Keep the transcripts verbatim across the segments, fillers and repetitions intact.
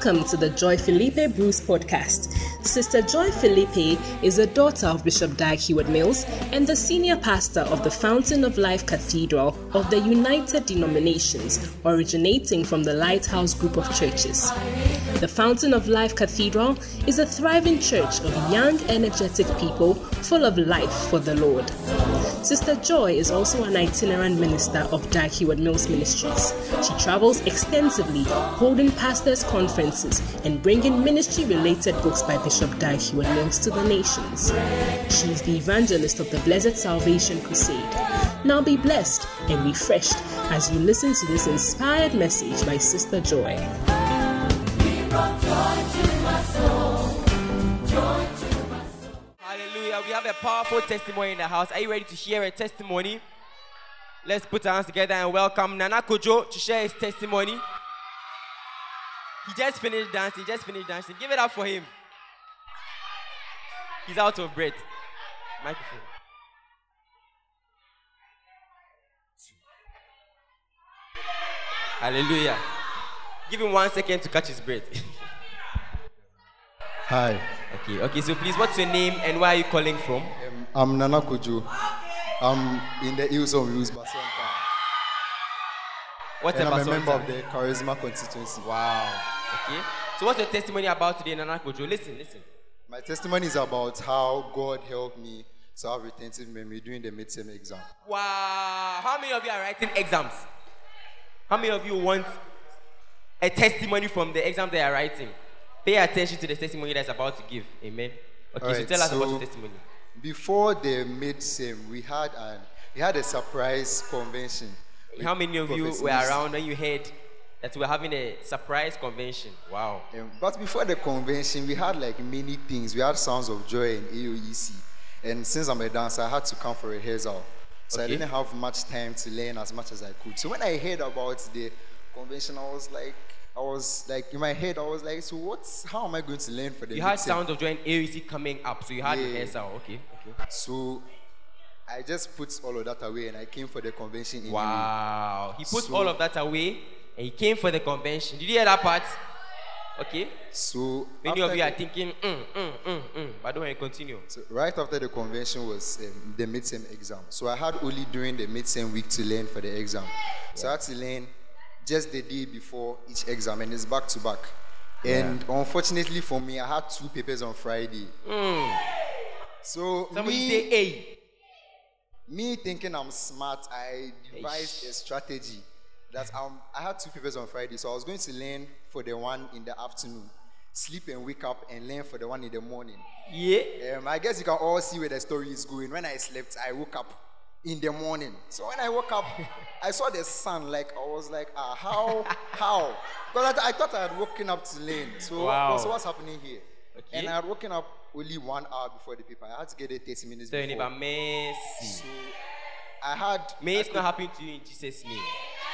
Welcome to the Joy Felipe Bruce podcast. Sister Joy Felipe is a daughter of Bishop Dag Heward-Mills and the senior pastor of the Fountain of Life Cathedral of the United Denominations, originating from the Lighthouse Group of Churches. The Fountain of Life Cathedral is a thriving church of young, energetic people full of life for the Lord. Sister Joy is also an itinerant minister of Dag Heward-Mills Ministries. She travels extensively, holding pastors' conferences and bringing ministry-related books by Bishop Dag Heward-Mills to the nations. She is the evangelist of the Blessed Salvation Crusade. Now be blessed and refreshed as you listen to this inspired message by Sister Joy. Hallelujah. We have a powerful testimony in the house. Are you ready to hear a testimony? Let's put our hands together and welcome Nana Kojo to share his testimony. He just finished dancing. He just finished dancing. Give it up for him. He's out of breath. Microphone. Hallelujah. Give him one second to catch his breath. Hi. Okay, okay, so please, what's your name and where are you calling from? Um, I'm Nana Kojo. I'm in the Hills of Hills, Basonta. What's and a I'm a member Basonta? of the Charisma constituency. Wow. Okay. So what's your testimony about today, Nana Kojo? Listen, listen. My testimony is about how God helped me to have retentive memory during the midterm exam. Wow. How many of you are writing exams? How many of you want a testimony from the exam they are writing? Pay attention to the testimony that's about to give. Amen. Okay, All so right, tell us so about your testimony. Before the midterm, we had an we had a surprise convention. How many of you Professor were Miss- around when you heard that we're having a surprise convention? Wow. Um, but before the convention, we had like many things. We had Sounds of Joy and A O E C. And since I'm a dancer, I had to come for a rehearsal. So Okay. I didn't have much time to learn as much as I could. So when I heard about the convention, I was like, I was like, in my head, I was like, so what's, how am I going to learn for the You had midterm? Sound of Joy and A O E C coming up, so you had Yeah. rehearsal. Okay, okay. So I just put all of that away and I came for the convention anyway. Wow. He put So- all of that away and he came for the convention. Did you hear that part? Okay. So Many of after you are the- thinking, mm, mm, mm, mm. But don't worry, continue. So right after the convention was um, the midterm exam. So I had only during the midterm week to learn for the exam. So I had to learn just the day before each exam, and it's back to back. And unfortunately for me, I had two papers on Friday. Mm. So Somebody me, say, hey. me thinking I'm smart, I devised a strategy that um, I had two papers on Friday. So I was going to learn for the one in the afternoon, sleep and wake up and learn for the one in the morning. Yeah. Um, I guess you can all see where the story is going. When I slept, I woke up in the morning. So when I woke up, I saw the sun. Like I was like, ah, how, how? Because I, I thought I had woken up to learn. So, Wow. so what's happening here? Okay. And I had woken up only one hour before the paper. I had to get there thirty minutes So, before. neighbor, mercy. So I had. May I it's could- not happen to you in Jesus' name.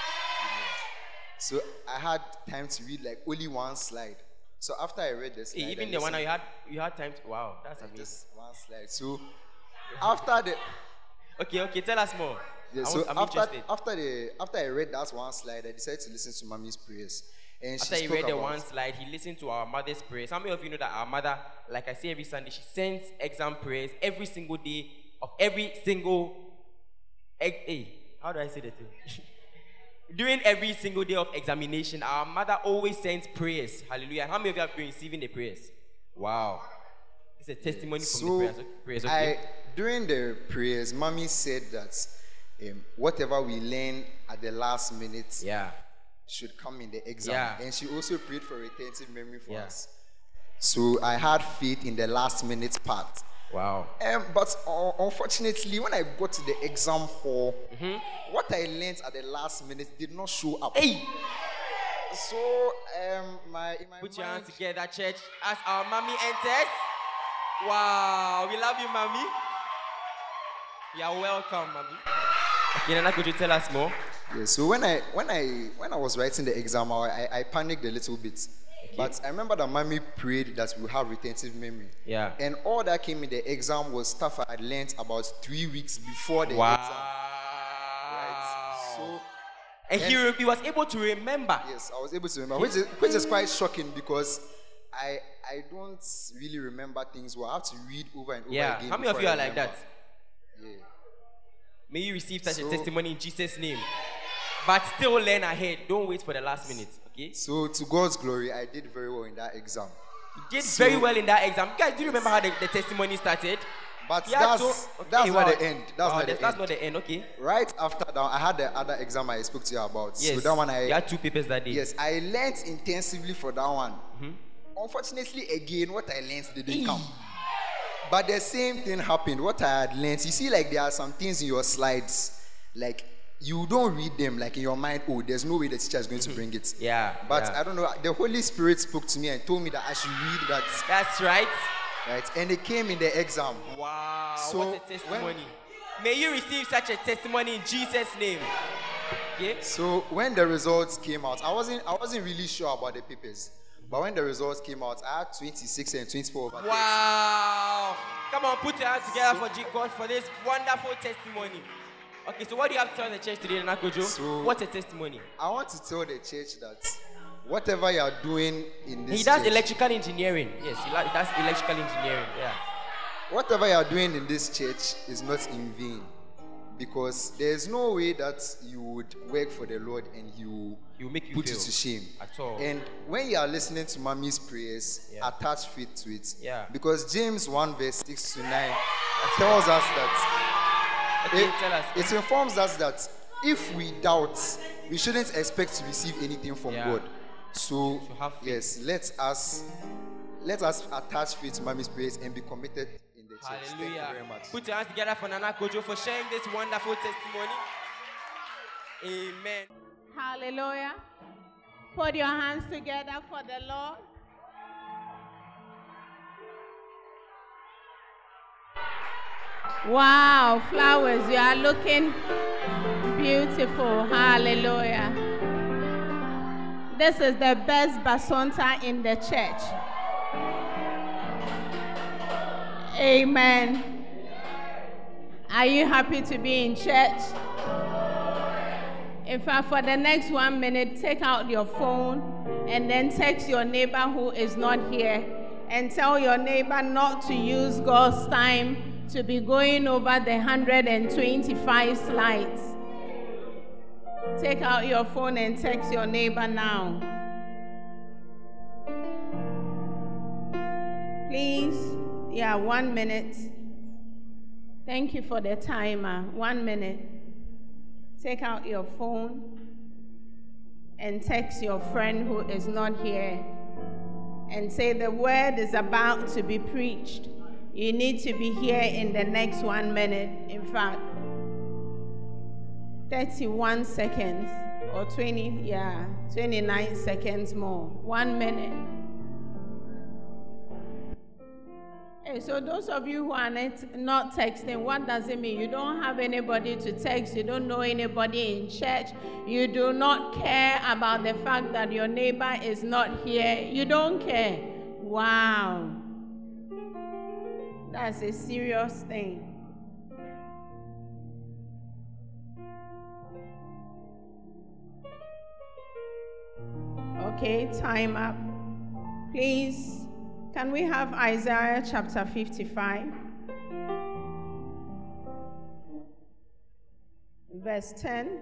So I had time to read like only one slide. So after I read the slide, Hey, even I the one that listened- you had, you had time to. Wow, that's like, amazing. just one slide. So after the Okay, okay, tell us more. Yeah, I so want, I'm after, interested. after the after I read that one slide, I decided to listen to Mommy's prayers. And After she he spoke read the about, one slide, he listened to our mother's prayers. How many of you know that our mother, like I say every Sunday, she sends exam prayers every single day of every single. Egg, hey, how do I say that thing? During every single day of examination, our mother always sends prayers. Hallelujah. How many of you have been receiving the prayers? Wow. It's a testimony from so the prayers. Okay, prayers, okay? I during the prayers, Mommy said that um, whatever we learn at the last minute Yeah. should come in the exam. Yeah. And she also prayed for retentive memory for Yeah. us. So I had faith in the last minute part. Wow. Um, but uh, unfortunately, when I got to the exam hall, what I learned at the last minute did not show up. Hey! So, um, my, in my Put your mind, hands together, church, as our mommy enters. Wow, we love you, mommy. You are welcome, mommy. Okay, Nana, could you tell us more? yeah, so when I when I when I was writing the exam, I, I panicked a little bit. But I remember that Mommy prayed that we have retentive memory. Yeah. And all that came in the exam was stuff I had learned about three weeks before the Wow. exam. Right. So And, and he, re- he was able to remember. Yes, I was able to remember, which is, which is quite shocking because I I don't really remember things well. I have to read over and over yeah. again. How many of you I are like that? Yeah. May you receive such So, a testimony in Jesus' name. But still learn ahead. Don't wait for the last minute. Okay? So to God's glory, I did very well in that exam. You did so, very well in that exam. Guys, do you remember how the, the testimony started? But yeah, that's, so, okay, that's wow. not the end. That's, wow, not, the that's end. not the end. Okay. Right after that, I had the other exam I spoke to you about. Yes. So that one I... You had two papers that day. Yes, I learned intensively for that one. Mm-hmm. Unfortunately, again, what I learned didn't come. But the same thing happened. What I had learned, you see, like there are some things in your slides, like you don't read them, like in your mind, oh, there's no way the teacher is going to bring it. Yeah. But yeah. I don't know, the Holy Spirit spoke to me and told me that I should read that. That's right. Right, and it came in the exam. Wow, so what a testimony. When, May you receive such a testimony in Jesus' name. Okay? So when the results came out, I wasn't I wasn't really sure about the papers. But when the results came out, I had twenty-six and twenty-four over thirty. Wow. Come on, put your hands together for G God for this wonderful testimony. Okay, so what do you have to tell the church today, Nakojo? So what a testimony. I want to tell the church that whatever you are doing in this He does church, electrical engineering. Yes, he does electrical engineering. Yeah. Whatever you are doing in this church is not in vain. Because there is no way that you would work for the Lord and He will, he will make you put fail you to shame. At all. And when you are listening to Mommy's prayers, yeah. attach faith to it. Yeah. Because James one verse six to nine tells us that okay, it, tell us. it informs us that if we doubt, we shouldn't expect to receive anything from yeah. God. So yes, let us let us attach faith to Mommy's prayers and be committed. Hallelujah. Thank you very much. Put your hands together for Nana Kojo for sharing this wonderful testimony. Amen. Hallelujah. Put your hands together for the Lord. Wow, flowers, you are looking beautiful. Hallelujah. This is the best basonta in the church. Amen. Are you happy to be in church? In fact, for the next one minute, take out your phone and then text your neighbor who is not here and tell your neighbor not to use God's time to be going over the one hundred twenty-five slides. Take out your phone and text your neighbor now. Please. Yeah, one minute. Thank you for the timer. One minute. Take out your phone and text your friend who is not here and say the word is about to be preached. You need to be here in the next one minute. In fact, thirty-one seconds or twenty, yeah, twenty-nine seconds more. One minute. Hey, so those of you who are not, not texting, what does it mean? You don't have anybody to text. You don't know anybody in church. You do not care about the fact that your neighbor is not here. You don't care. Wow. That's a serious thing. Okay, time up. Please, can we have Isaiah chapter fifty-five? Verse ten.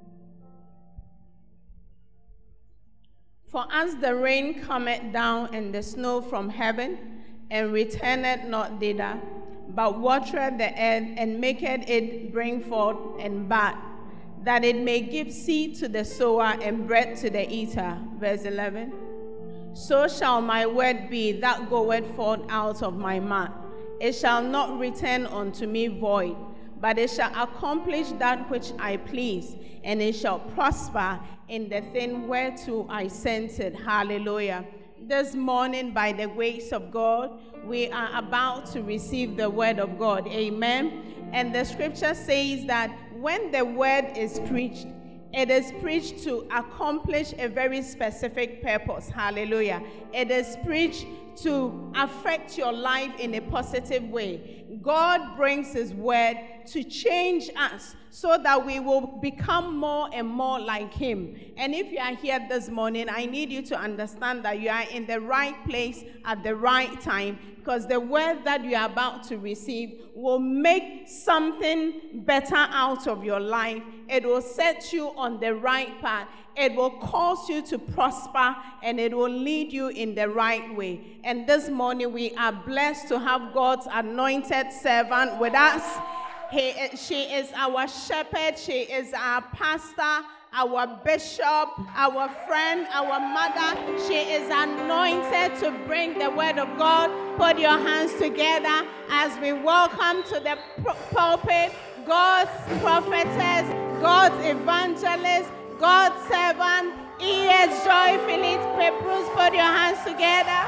For as the rain cometh down and the snow from heaven, and returneth not thither, but watereth the earth, and maketh it bring forth and bud, that it may give seed to the sower and bread to the eater. Verse eleven. So shall my word be that goeth forth out of my mouth. It shall not return unto me void, but it shall accomplish that which I please, and it shall prosper in the thing whereto I sent it. Hallelujah. This morning, by the grace of God, we are about to receive the word of God. Amen. And the scripture says that when the word is preached, it is preached to accomplish a very specific purpose. Hallelujah. It is preached to affect your life in a positive way. God brings His word to change us so that we will become more and more like Him. And if you are here this morning, I need you to understand that you are in the right place at the right time, because the word that you are about to receive will make something better out of your life. It will set you on the right path. It will cause you to prosper, and it will lead you in the right way. And this morning we are blessed to have God's anointed servant with us. He, she is our shepherd. She is our pastor, our bishop, our friend, our mother. She is anointed to bring the word of God. Put your hands together as we welcome to the pulpit God's prophetess, God's evangelist, God's servant, E S Joy Philippe. Bruce, put your hands together.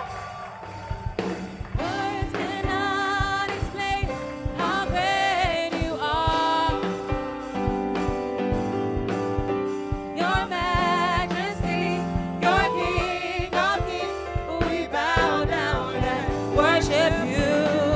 Words cannot explain how great you are. Your majesty, your King of kings, we bow down and worship you.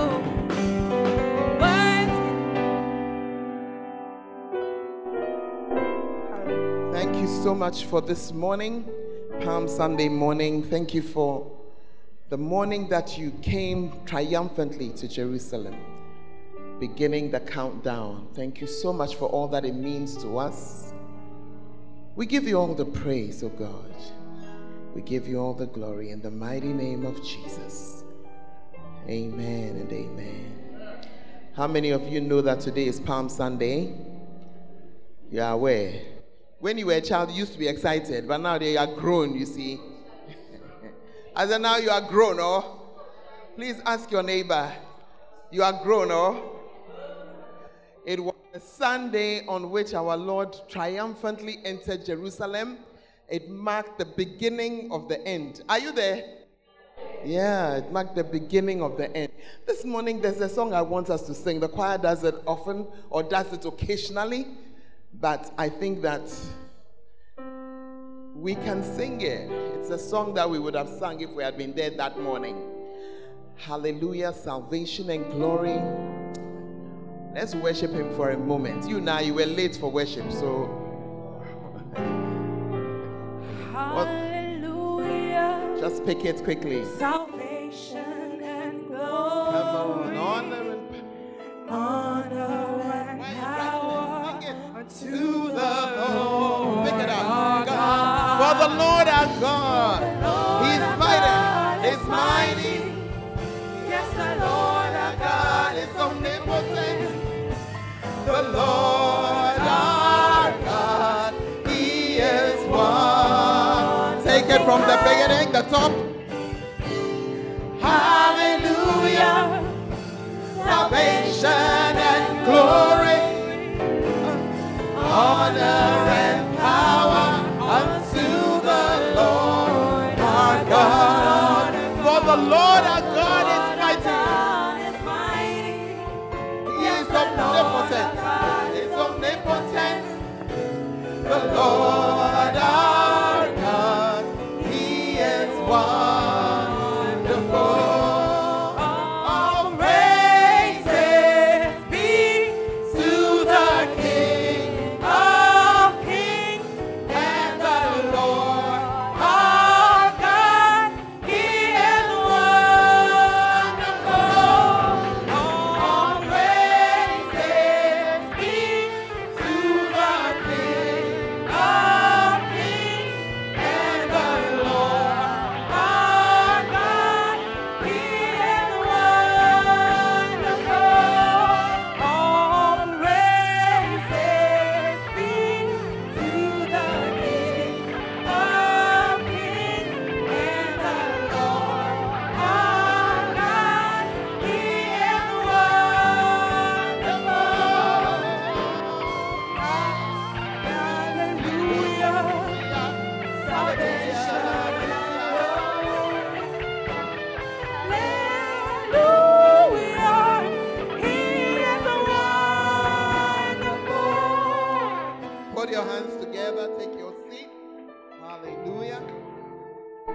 Thank you so much for this morning, Palm Sunday morning. Thank you for the morning that you came triumphantly to Jerusalem, beginning the countdown. Thank you so much for all that it means to us. We give you all the praise, oh God. We give you all the glory in the mighty name of Jesus. Amen and amen. How many of you know that today is Palm Sunday? You are aware. When you were a child, you used to be excited, but now they are grown, you see. As in now you are grown, oh? Please ask your neighbor, you are grown, oh? It was a Sunday on which our Lord triumphantly entered Jerusalem. It marked the beginning of the end. Are you there? Yeah, it marked the beginning of the end. This morning there's a song I want us to sing. The choir does it often or does it occasionally. But I think that we can sing it. It's a song that we would have sung if we had been there that morning. Hallelujah, salvation and glory. Let's worship Him for a moment. You now, you were late for worship, so. Hallelujah. Just pick it quickly. Salvation and glory. Come on, honor and honor and power to the Lord. Pick it up. God. For the Lord our God, He's mighty, He's mighty. Yes, the Lord our God is omnipotent. The Lord our God, He is one. Take it from the beginning, the top. Hallelujah. Salvation and glory, honor and power unto the Lord our God. For the Lord our God is mighty. He is omnipotent. He is omnipotent. The Lord our God, He is wonderful. All praises be to the King of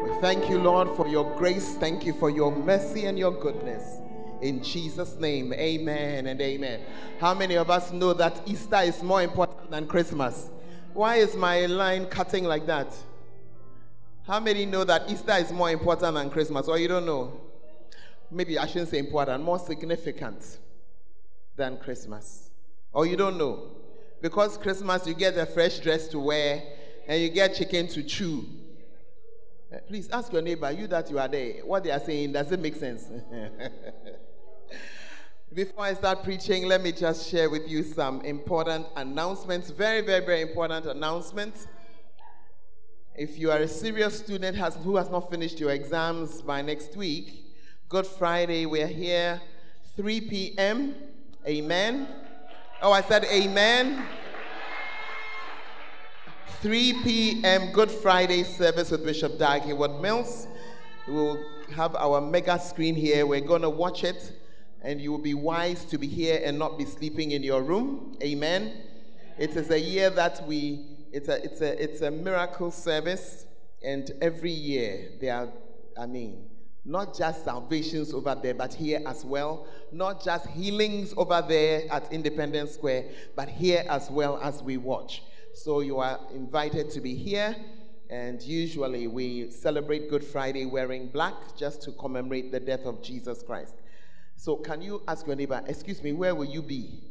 We thank you, Lord, for your grace. Thank you for your mercy and your goodness. In Jesus' name, amen and amen. How many of us know that Easter is more important than Christmas? Why is my line cutting like that? How many know that Easter is more important than Christmas? Or you don't know? Maybe I shouldn't say important, more significant than Christmas. Or you don't know? Because Christmas, you get a fresh dress to wear and you get chicken to chew. Please ask your neighbor, you that you are there, what they are saying, does it make sense? Before I start preaching, let me just share with you some important announcements. Very, very, very important announcements. If you are a serious student has, who has not finished your exams by next week, Good Friday, we're here, three p.m. Amen. Oh, I said amen. three p.m. Good Friday service with Bishop Dag Heward-Mills. We will have our mega screen here. We're going to watch it, and you will be wise to be here and not be sleeping in your room. Amen. It is a year that we, it's a, it's a, it's a miracle service, and every year there are, I mean, not just salvations over there, but here as well. Not just healings over there at Independence Square, but here as well as we watch. So you are invited to be here. And usually we celebrate Good Friday wearing black just to commemorate the death of Jesus Christ. So can you ask your neighbor, excuse me, where will you be?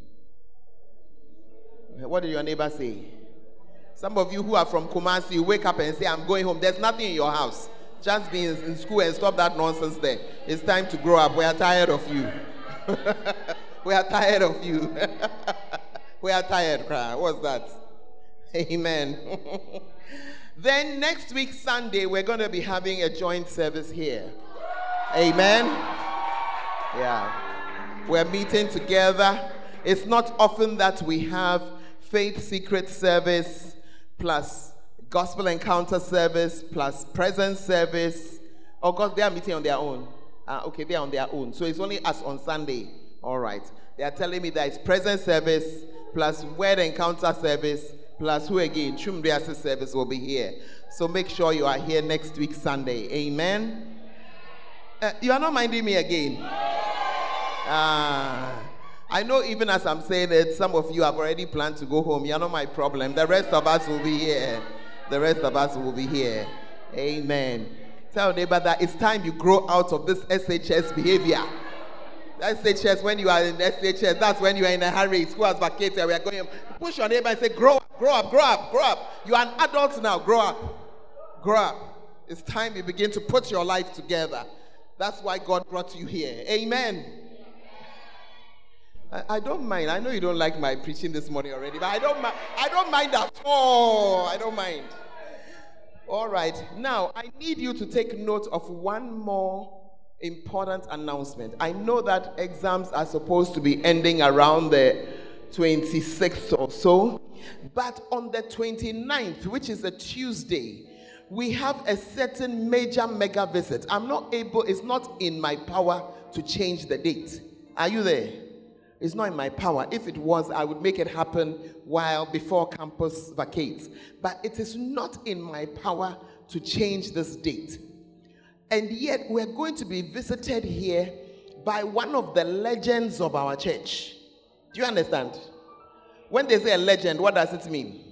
What did your neighbor say? Some of you who are from Kumasi, you wake up and say, I'm going home. There's nothing in your house. Just be in school and stop that nonsense there. It's time to grow up. We are tired of you. We are tired of you. We are tired, cry. What's that? Amen. Then next week, Sunday, we're going to be having a joint service here. Amen. Yeah. We're meeting together. It's not often that we have faith secret service plus gospel encounter service plus presence service. Oh, God, they are meeting on their own. Uh, okay, they are on their own. So it's only us on Sunday. All right. They are telling me that it's presence service plus word encounter service plus who again? Chumria's service will be here. So make sure you are here next week, Sunday. Amen. Uh, you are not minding me again. Ah. Uh, I know even as I'm saying it, some of you have already planned to go home. You're not my problem. The rest of us will be here. The rest of us will be here. Amen. Tell neighbor that it's time you grow out of this S H S behavior. S H S, when you are in S H S, that's when you are in a hurry. School has vacated. We are going. Push your neighbor and say, grow up, grow up, grow up, grow up. You are an adult now. Grow up. Grow up. It's time you begin to put your life together. That's why God brought you here. Amen. I, I don't mind. I know you don't like my preaching this morning already, but I don't mind. I don't mind at all. I don't mind. All right. Now, I need you to take note of one more important announcement. I know that exams are supposed to be ending around the twenty-sixth or so, but on the twenty-ninth, which is a Tuesday, we have a certain major mega visit. I'm not able, it's not in my power to change the date. Are you there? It's not in my power. If it was, I would make it happen while before campus vacates. But it is not in my power to change this date. And yet we're going to be visited here by one of the legends of our church. Do you understand? When they say a legend, what does it mean?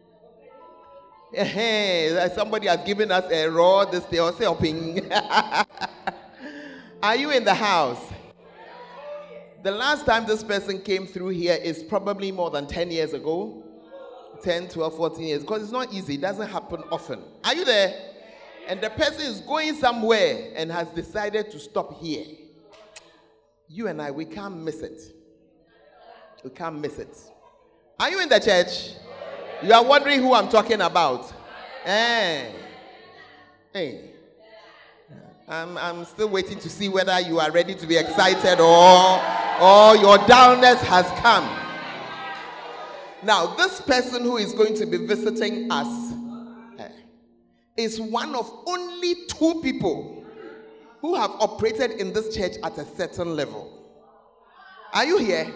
Hey, somebody has given us a raw this day or something. Are you in the house? The last time this person came through here is probably more than ten years ago. ten, twelve, fourteen years. Because it's not easy. It doesn't happen often. Are you there? And the person is going somewhere and has decided to stop here. You and I, we can't miss it. We can't miss it. Are you in the church? You are wondering who I'm talking about. Eh. Hey. I'm, I'm still waiting to see whether you are ready to be excited or, or your downness has come. Now, this person who is going to be visiting us eh, is one of only two people who have operated in this church at a certain level. Are you here?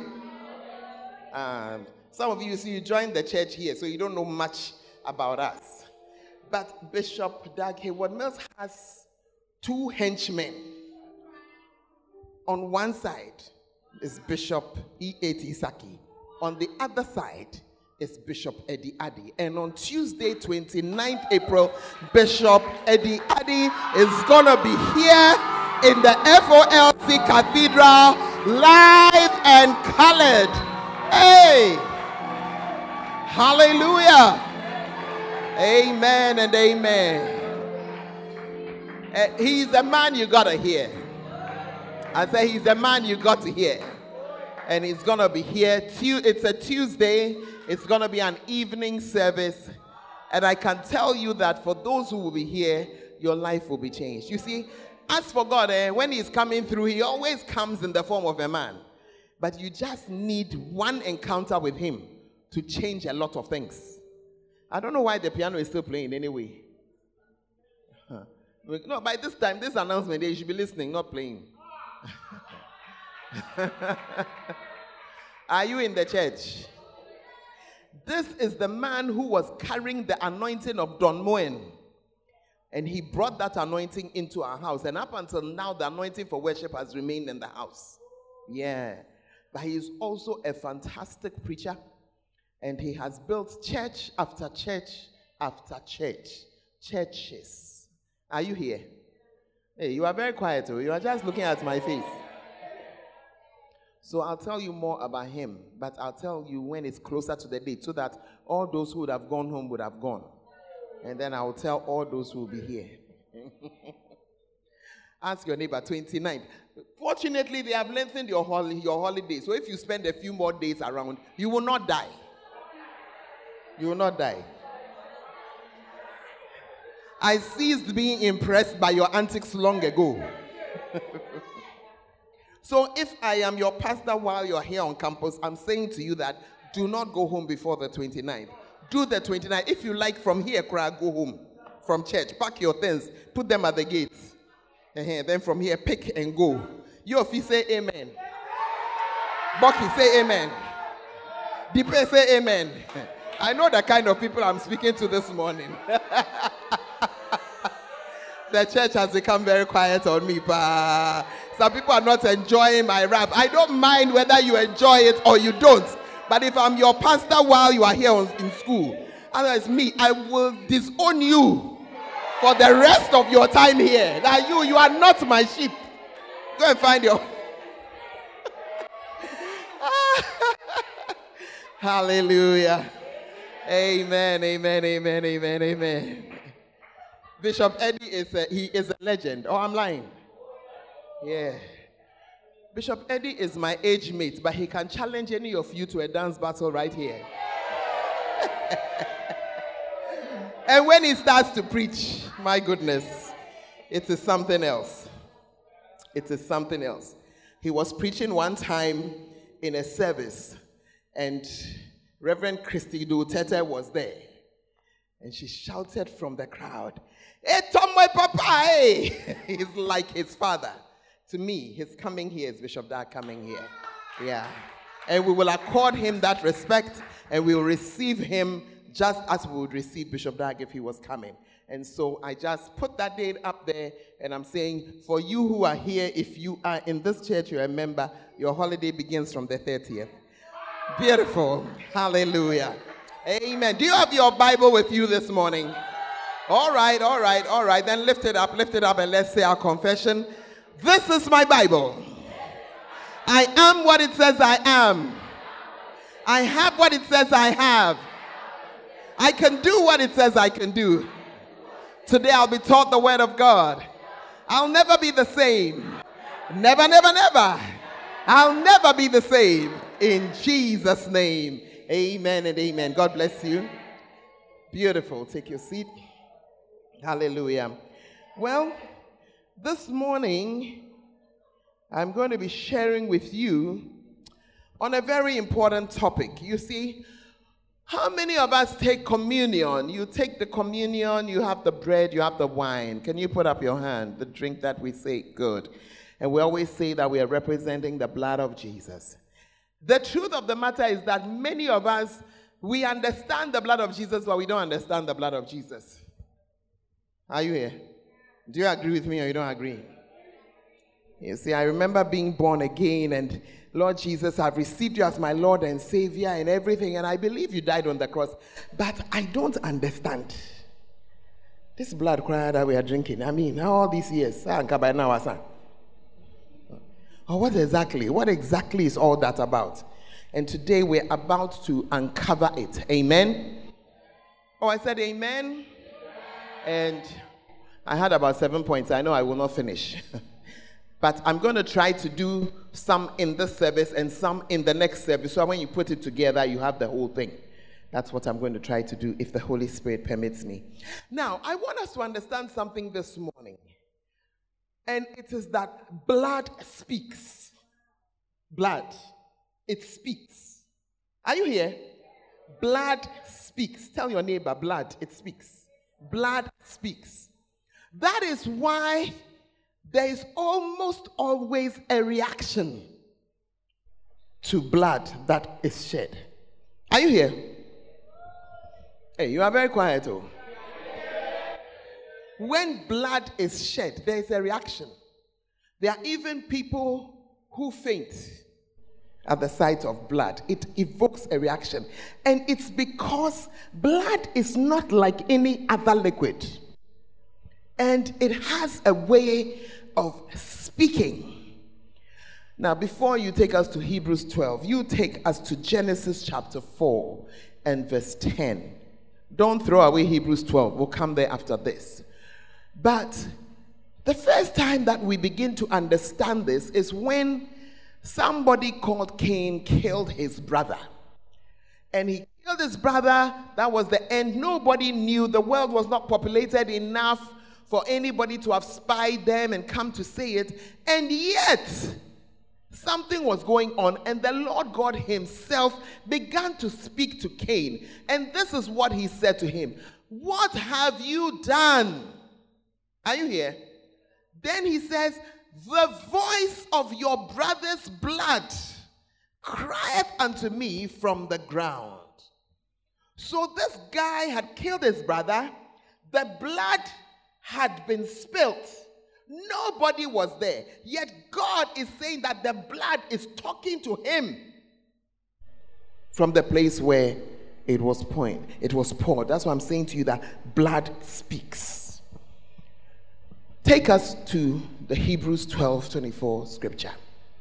Um, some of you see, you joined the church here, so you don't know much about us. But Bishop Dag Heward-Mills has two henchmen. On one side is Bishop E A T Saki. On the other side is Bishop Eddie Addy. And on Tuesday, twenty-ninth April, Bishop Eddie Addy is going to be here in the F O L C Cathedral, live and colored. Hey! Hallelujah! Amen and amen. Uh, he's a man you got to hear. I say he's a man you got to hear. And he's going to be here. It's a Tuesday. It's going to be an evening service. And I can tell you that for those who will be here, your life will be changed. You see, as for God, eh, when he's coming through, he always comes in the form of a man. But you just need one encounter with him to change a lot of things. I don't know why the piano is still playing anyway. Huh. No, by this time, this announcement, you should be listening, not playing. Are you in the church? This is the man who was carrying the anointing of Don Moen. And he brought that anointing into our house. And up until now, the anointing for worship has remained in the house. Yeah. But he is also a fantastic preacher. And he has built church after church after church. Churches. Are you here? Hey, you are very quiet. You are just looking at my face. So I'll tell you more about him, but I'll tell you when it's closer to the date so that all those who would have gone home would have gone. And then I will tell all those who will be here. Ask your neighbor, twenty-ninth. Fortunately, they have lengthened your, hol- your holiday. So if you spend a few more days around, you will not die. You will not die. I ceased being impressed by your antics long ago. So if I am your pastor while you're here on campus, I'm saying to you that do not go home before the twenty-ninth. Do the twenty-ninth. If you like, from here, cry, go home from church. Pack your things. Put them at the gates. Uh-huh. Then from here, pick and go. You if you say amen. Bucky, say amen. Deepe, say amen. I know the kind of people I'm speaking to this morning. The church has become very quiet on me, but some people are not enjoying my rap. I don't mind whether you enjoy it or you don't. But if I'm your pastor while you are here on, in school, otherwise me, I will disown you for the rest of your time here. That you, you are not my sheep. Go and find your... Hallelujah. Amen, amen, amen, amen, amen. Bishop Eddie is a, he is a legend. Oh, I'm lying. Yeah. Bishop Eddie is my age mate, but he can challenge any of you to a dance battle right here. And when he starts to preach, my goodness, it is something else. It is something else. He was preaching one time in a service, and Reverend Christy Duterte was there. And she shouted from the crowd, "Hey, Tom, my papa, hey!" He's like his father. To me, his coming here is Bishop Dag coming here. Yeah. And we will accord him that respect, and we will receive him just as we would receive Bishop Dag if he was coming. And so I just put that date up there, and I'm saying, for you who are here, if you are in this church, you're a member, your holiday begins from the thirtieth. Beautiful. Hallelujah. Amen. Do you have your Bible with you this morning? All right, all right, all right. Then lift it up, lift it up, and let's say our confession. This is my Bible. I am what it says I am. I have what it says I have. I can do what it says I can do. Today I'll be taught the word of God. I'll never be the same. Never, never, never. I'll never be the same. In Jesus' name. Amen and amen. God bless you. Beautiful. Take your seat. Hallelujah. Well, this morning, I'm going to be sharing with you on a very important topic. You see, how many of us take communion? You take the communion, you have the bread, you have the wine. Can you put up your hand? The drink that we say, good. And we always say that we are representing the blood of Jesus. The truth of the matter is that many of us, we understand the blood of Jesus, but we don't understand the blood of Jesus. Are you here? Do you agree with me or you don't agree? You see, I remember being born again, and Lord Jesus, I've received you as my Lord and Savior and everything, and I believe you died on the cross, but I don't understand this blood cry that we are drinking. I mean, all these years, or what exactly? What exactly is all that about? And today we're about to uncover it. Amen. Oh, I said amen. And I had about seven points. I know I will not finish. But I'm going to try to do some in this service and some in the next service. So when you put it together, you have the whole thing. That's what I'm going to try to do if the Holy Spirit permits me. Now, I want us to understand something this morning. And it is that blood speaks. Blood. It speaks. Are you here? Blood speaks. Tell your neighbor, blood, it speaks. Blood speaks. That is why there is almost always a reaction to blood that is shed. Are you here? Hey, you are very quiet, oh. When blood is shed, there is a reaction. There are even people who faint at the sight of blood. It evokes a reaction. And it's because blood is not like any other liquid. And it has a way of speaking. Now, before you take us to Hebrews twelve, you take us to Genesis chapter four and verse ten. Don't throw away Hebrews twelve. We'll come there after this. But the first time that we begin to understand this is when somebody called Cain killed his brother. And he killed his brother. That was the end. Nobody knew. The world was not populated enough for anybody to have spied them and come to say it. And yet, something was going on, and the Lord God himself began to speak to Cain. And this is what he said to him. What have you done? Are you here? Then he says, the voice of your brother's blood crieth unto me from the ground. So this guy had killed his brother. The blood had been spilt. Nobody was there. Yet God is saying that the blood is talking to him from the place where it was poured. It was poured. That's why I'm saying to you that blood speaks. Take us to the Hebrews twelve twenty-four scripture.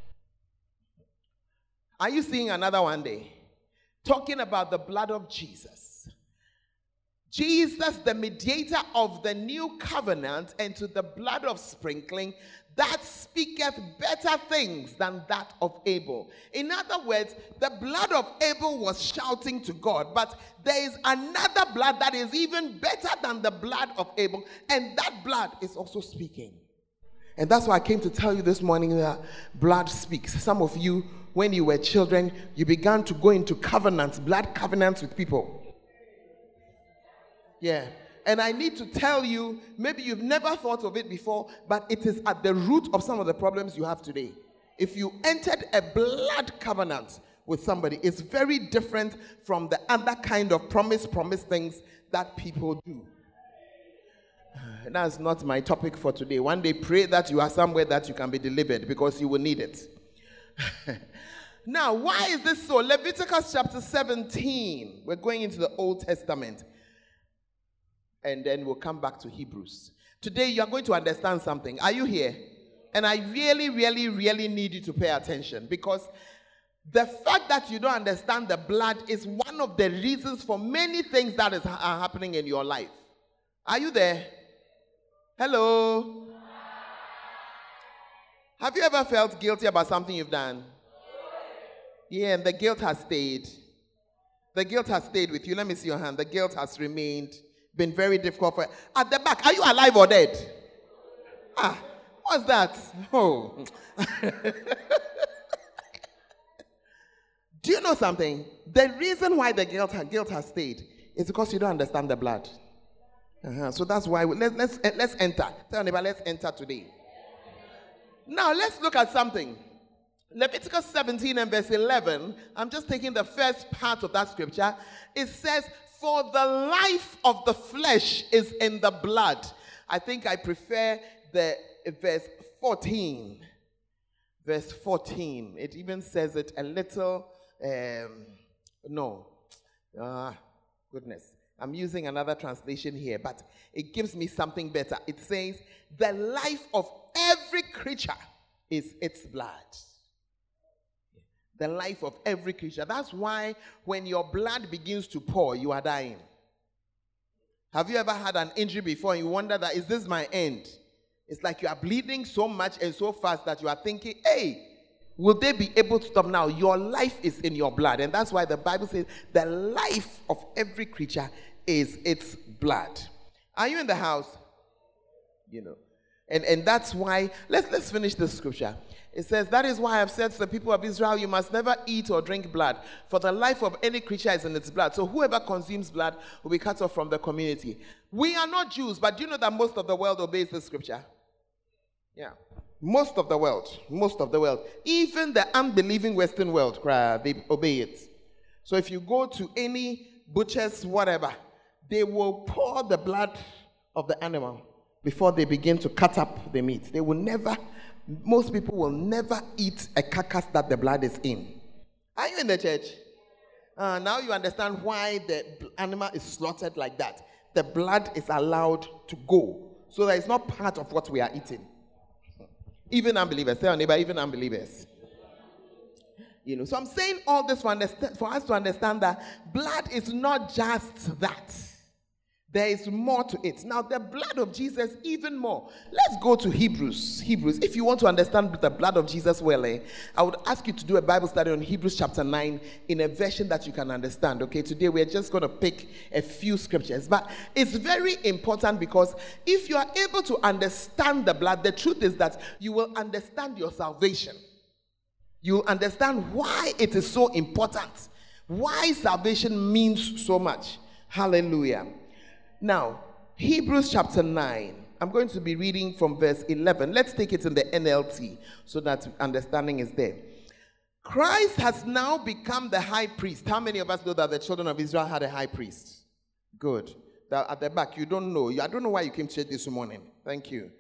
Are you seeing another one day? Talking about the blood of Jesus. Jesus, the mediator of the new covenant, and to the blood of sprinkling that speaketh better things than that of Abel. In other words, the blood of Abel was shouting to God, but there is another blood that is even better than the blood of Abel, and that blood is also speaking. And that's why I came to tell you this morning that blood speaks. Some of you, when you were children, you began to go into covenants, blood covenants with people. Yeah. And I need to tell you, maybe you've never thought of it before, but it is at the root of some of the problems you have today. If you entered a blood covenant with somebody, it's very different from the other kind of promise, promise things that people do. That's not my topic for today. One day, pray that you are somewhere that you can be delivered, because you will need it. Now, why is this so? Leviticus chapter seventeen. We're going into the Old Testament. And then we'll come back to Hebrews. Today, you are going to understand something. Are you here? And I really, really, really need you to pay attention, because the fact that you don't understand the blood is one of the reasons for many things that is ha- are happening in your life. Are you there? Hello? Have you ever felt guilty about something you've done? Yeah, and the guilt has stayed. The guilt has stayed with you. Let me see your hand. The guilt has remained. Been very difficult for you. At the back, are you alive or dead? Ah, what's that? Oh. Do you know something? The reason why the guilt, guilt has stayed is because you don't understand the blood. Uh-huh. So that's why we, let, let's let's enter. Tell anybody, let's enter today. Now let's look at something. Leviticus seventeen and verse eleven. I'm just taking the first part of that scripture. It says, "For the life of the flesh is in the blood, I think I prefer the uh, verse fourteen. Verse fourteen. It even says it a little, um, no. Ah, goodness. I'm using another translation here, but it gives me something better. It says, the life of every creature is its blood. The life of every creature. That's why when your blood begins to pour, you are dying. Have you ever had an injury before and you wonder that, is this my end? It's like you are bleeding so much and so fast that you are thinking, hey, will they be able to stop now? Your life is in your blood. And that's why the Bible says the life of every creature is its blood. Are you in the house? You know. And and that's why, let's let's finish this scripture. It says, that is why I have said to the people of Israel, you must never eat or drink blood, for the life of any creature is in its blood. So whoever consumes blood will be cut off from the community. We are not Jews, but do you know that most of the world obeys this scripture? Yeah. Most of the world, most of the world, even the unbelieving Western world, they obey it. So if you go to any butcher's, whatever, they will pour the blood of the animal before they begin to cut up the meat. They will never, most people will never eat a carcass that the blood is in. Are you in the church? Uh, now you understand why the animal is slaughtered like that. The blood is allowed to go, so that it's not part of what we are eating. Even unbelievers. Tell your neighbor, even unbelievers. You know, so I'm saying all this for, understand, for us to understand that blood is not just that. There is more to it. Now, the blood of Jesus, even more. Let's go to Hebrews. Hebrews. If you want to understand the blood of Jesus well, eh, I would ask you to do a Bible study on Hebrews chapter nine in a version that you can understand. Okay, today we're just going to pick a few scriptures. But it's very important because if you are able to understand the blood, the truth is that you will understand your salvation. You will understand why it is so important. Why salvation means so much. Hallelujah. Now, Hebrews chapter nine. I'm going to be reading from verse eleven. Let's take it in the N L T so that understanding is there. Christ has now become the high priest. How many of us know that the children of Israel had a high priest? Good. That at the back, you don't know. I don't know why you came to church this morning. Thank you.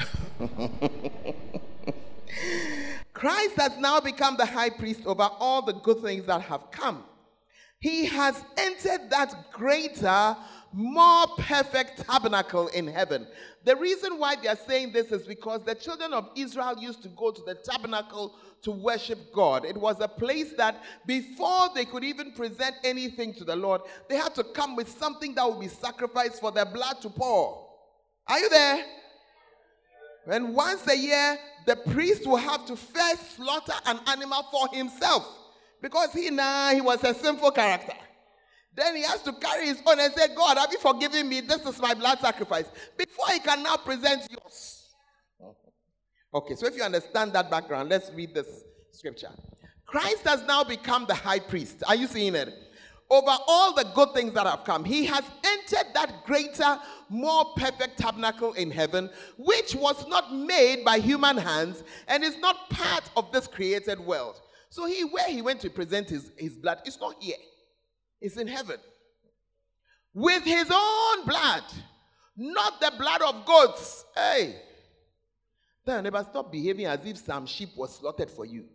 Christ has now become the high priest over all the good things that have come. He has entered that greater, more perfect tabernacle in heaven. The reason why they are saying this is because the children of Israel used to go to the tabernacle to worship God. It was a place that before they could even present anything to the Lord, they had to come with something that would be sacrificed for their blood to pour. Are you there? And once a year, the priest will have to first slaughter an animal for himself. Because he, nah, he was a sinful character. Then he has to carry his own and say, God, have you forgiven me? This is my blood sacrifice. Before he can now present yours. Okay, so if you understand that background, let's read this scripture. Christ has now become the high priest. Are you seeing it? Over all the good things that have come, he has entered that greater, more perfect tabernacle in heaven, which was not made by human hands and is not part of this created world. So he, where he went to present his, his blood, it's not here. It's in heaven. With his own blood, not the blood of goats. Hey. Then never stop behaving as if some sheep was slaughtered for you.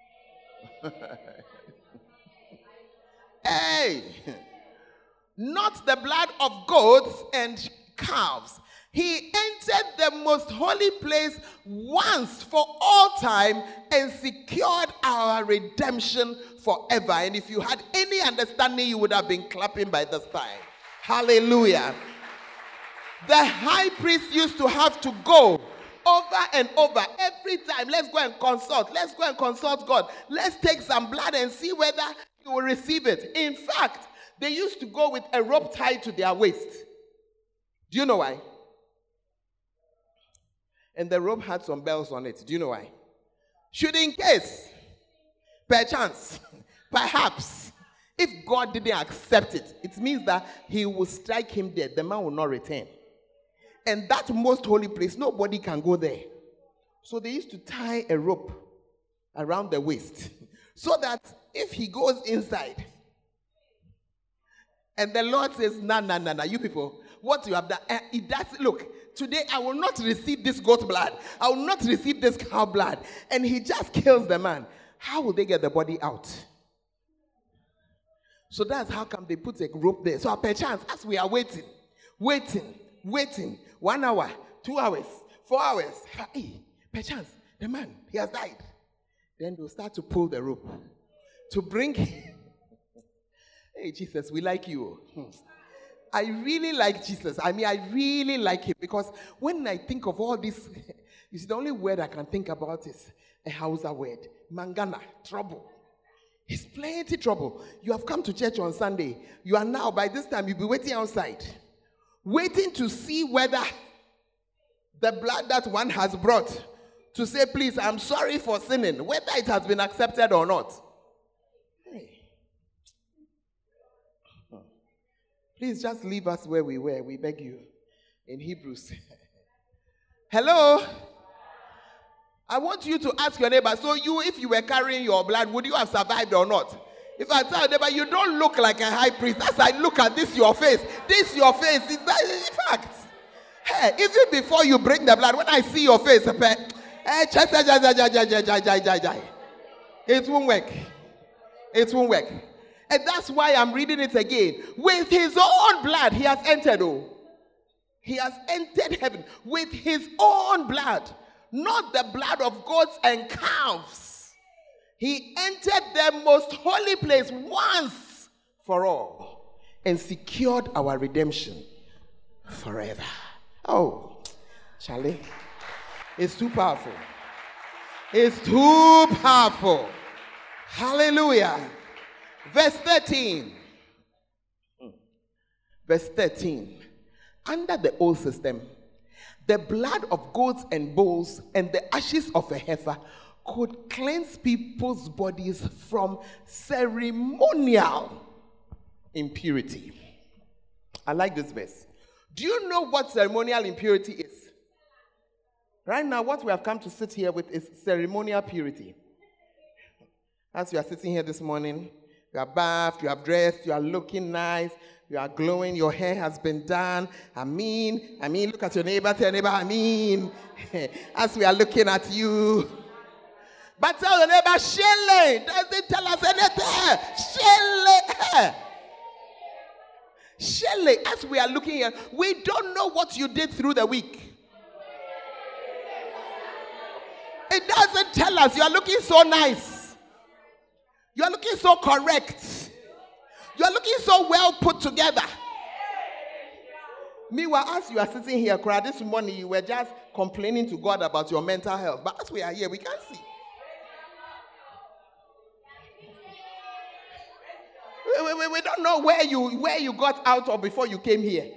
Hey. Not the blood of goats and calves. He entered the most holy place once for all time and secured our redemption forever. And if you had any understanding, you would have been clapping by this time. Hallelujah. The high priest used to have to go over and over every time. Let's go and consult. Let's go and consult God. Let's take some blood and see whether you will receive it. In fact, they used to go with a rope tied to their waist. Do you know why? And the rope had some bells on it. Do you know why? Should in case, perchance, perhaps, if God didn't accept it, it means that he will strike him dead. The man will not return. And that most holy place, nobody can go there. So they used to tie a rope around the waist so that if he goes inside, and the Lord says, no, no, no, no, you people, what you have done, it does, look, today I will not receive this goat blood. I will not receive this cow blood. And he just kills the man. How will they get the body out? So that's how come they put a rope there. So perchance, as we are waiting, waiting, waiting, one hour, two hours, four hours, hey, perchance, the man, he has died. Then they'll start to pull the rope to bring him. Hey, Jesus, we like you. Hmm. I really like Jesus. I mean, I really like him because when I think of all this, you see, the only word I can think about is a Hausa word, mangana, trouble. It's plenty trouble. You have come to church on Sunday. You are now, by this time, you'll be waiting outside, waiting to see whether the blood that one has brought to say, please, I'm sorry for sinning, whether it has been accepted or not. Hey. Please just leave us where we were. We beg you. In Hebrews. Hello? I want you to ask your neighbor, so you, if you were carrying your blood, would you have survived or not? If I tell your neighbor, you don't look like a high priest. As I look at this, your face, this, your face, is that in fact? Hey, even before you bring the blood, when I see your face, it won't work. It won't work. And that's why I'm reading it again. With his own blood, he has entered. Oh, he has entered heaven with his own blood. Not the blood of goats and calves. He entered the most holy place once for all and secured our redemption forever. Oh, Charlie, it's too powerful. It's too powerful. Hallelujah. Verse thirteen. Verse thirteen. Under the old system, the blood of goats and bulls and the ashes of a heifer could cleanse people's bodies from ceremonial impurity. I like this verse. Do you know what ceremonial impurity is? Right now, what we have come to sit here with is ceremonial purity. As you are sitting here this morning, you are bathed, you are dressed, you are looking nice, you are glowing, your hair has been done. I mean, I mean, look at your neighbor, tell your neighbor, I mean, as we are looking at you. But tell your neighbor, Shelley, doesn't tell us anything. Shelley. Shelley, as we are looking here, we don't know what you did through the week. It doesn't tell us. You are looking so nice. You are looking so correct. You are looking so well put together. Meanwhile, as you are sitting here, cry, this morning you were just complaining to God about your mental health. But as we are here, we can't see. We, we, we don't know where you where you got out of before you came here.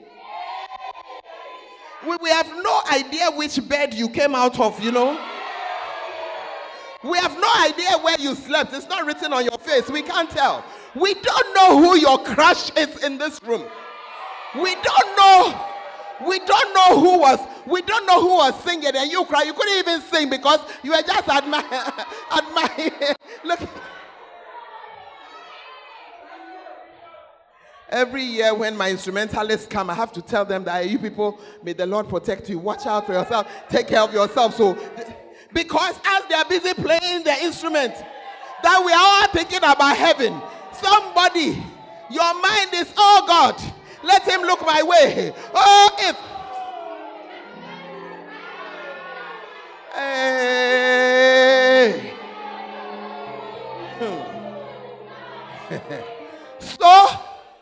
We, we have no idea which bed you came out of, you know. We have no idea where you slept. It's not written on your face. We can't tell. We don't know who your crush is in this room. We don't know. We don't know who was. We don't know who was singing, and you cry. You couldn't even sing because you were just admiring. Admire. Look. Every year when my instrumentalists come, I have to tell them that, you people, may the Lord protect you. Watch out for yourself. Take care of yourself. So. Because as they are busy playing the instrument, that we are all thinking about heaven. Somebody, your mind is, oh God, let him look my way. Oh, if. Hey. Hmm. So,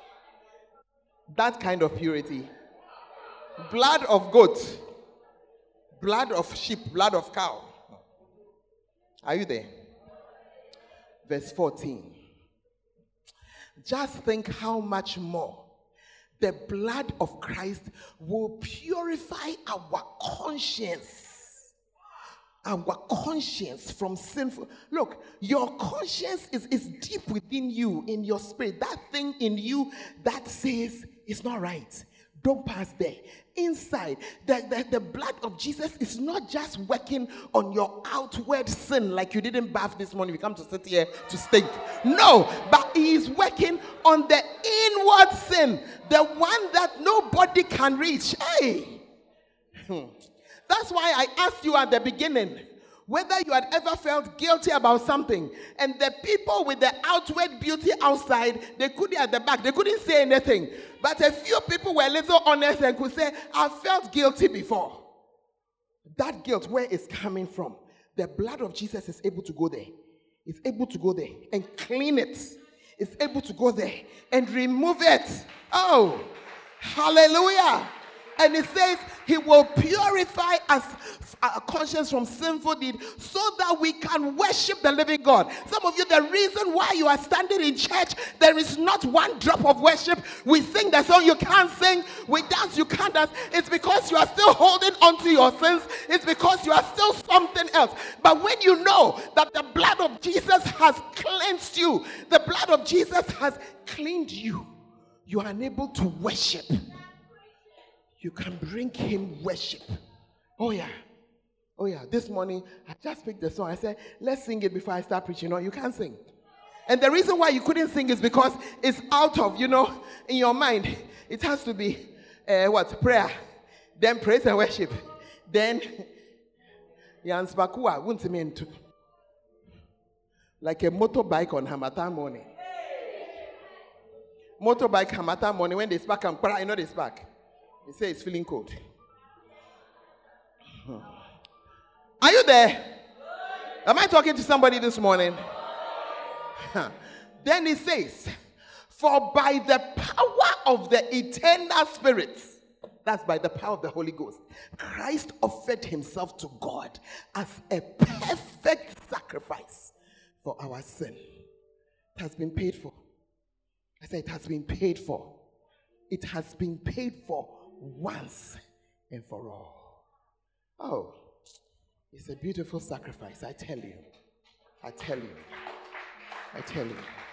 that kind of purity. Blood of goat, blood of sheep, blood of cow. Are you there? Verse fourteen. Just think how much more the blood of Christ will purify our conscience. Our conscience from sinful. Look, your conscience is, is deep within you, in your spirit. That thing in you that says it's not right. Don't pass there. Inside, the, the, the blood of Jesus is not just working on your outward sin like you didn't bath this morning. You come to sit here to stink. No, but he is working on the inward sin, the one that nobody can reach. Hey, That's why I asked you at the beginning whether you had ever felt guilty about something. And the people with the outward beauty outside, they couldn't at the back, they couldn't say anything. But a few people were a little honest and could say, I felt guilty before. That guilt, where is coming from? The blood of Jesus is able to go there. It's able to go there and clean it. It's able to go there and remove it. Oh, hallelujah. And it says he will purify us, our conscience from sinful deed, so that we can worship the living God. Some of you, the reason why you are standing in church, there is not one drop of worship. We sing the song, you can't sing. We dance, you can't dance. It's because you are still holding on to your sins. It's because you are still something else. But when you know that the blood of Jesus has cleansed you, the blood of Jesus has cleaned you, you are unable to worship. You can bring him worship. Oh yeah. Oh yeah. This morning, I just picked the song. I said, let's sing it before I start preaching. No, you can't sing. And the reason why you couldn't sing is because it's out of, you know, in your mind. It has to be, uh, what? Prayer. Then praise and worship. Then, Yans Bakua, wouldn't mean to. Like a motorbike on Hamatan morning. Motorbike Hamatan morning, when they spark and you know they spark. He says it's feeling cold. Are you there? Am I talking to somebody this morning? Then he says, for by the power of the eternal Spirit, that's by the power of the Holy Ghost, Christ offered himself to God as a perfect sacrifice for our sin. It has been paid for. I said it has been paid for. It has been paid for once and for all. Oh, it's a beautiful sacrifice, I tell you. I tell you. I tell you.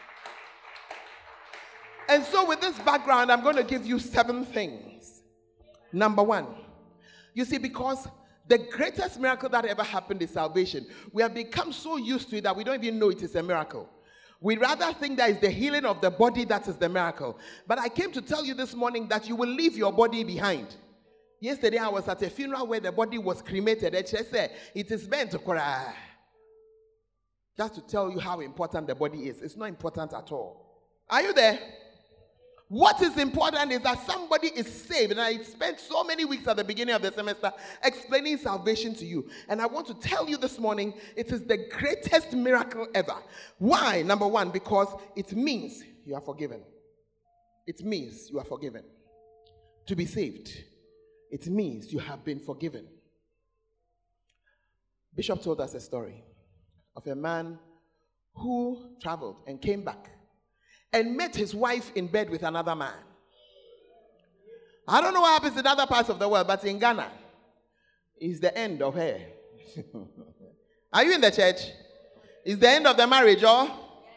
And so with this background, I'm going to give you seven things. Number one, you see, because the greatest miracle that ever happened is salvation. We have become so used to it that we don't even know it is a miracle. We rather think that it's the healing of the body that is the miracle. But I came to tell you this morning that you will leave your body behind. Yesterday I was at a funeral where the body was cremated. And she said, it is meant to cry. Just to tell you how important the body is. It's not important at all. Are you there? What is important is that somebody is saved. And I spent so many weeks at the beginning of the semester explaining salvation to you. And I want to tell you this morning, it is the greatest miracle ever. Why? Number one, because it means you are forgiven. It means you are forgiven. To be saved, it means you have been forgiven. Bishop told us a story of a man who traveled and came back and met his wife in bed with another man. I don't know what happens in other parts of the world, but in Ghana, it's the end of her. Are you in the church? It's the end of the marriage, or?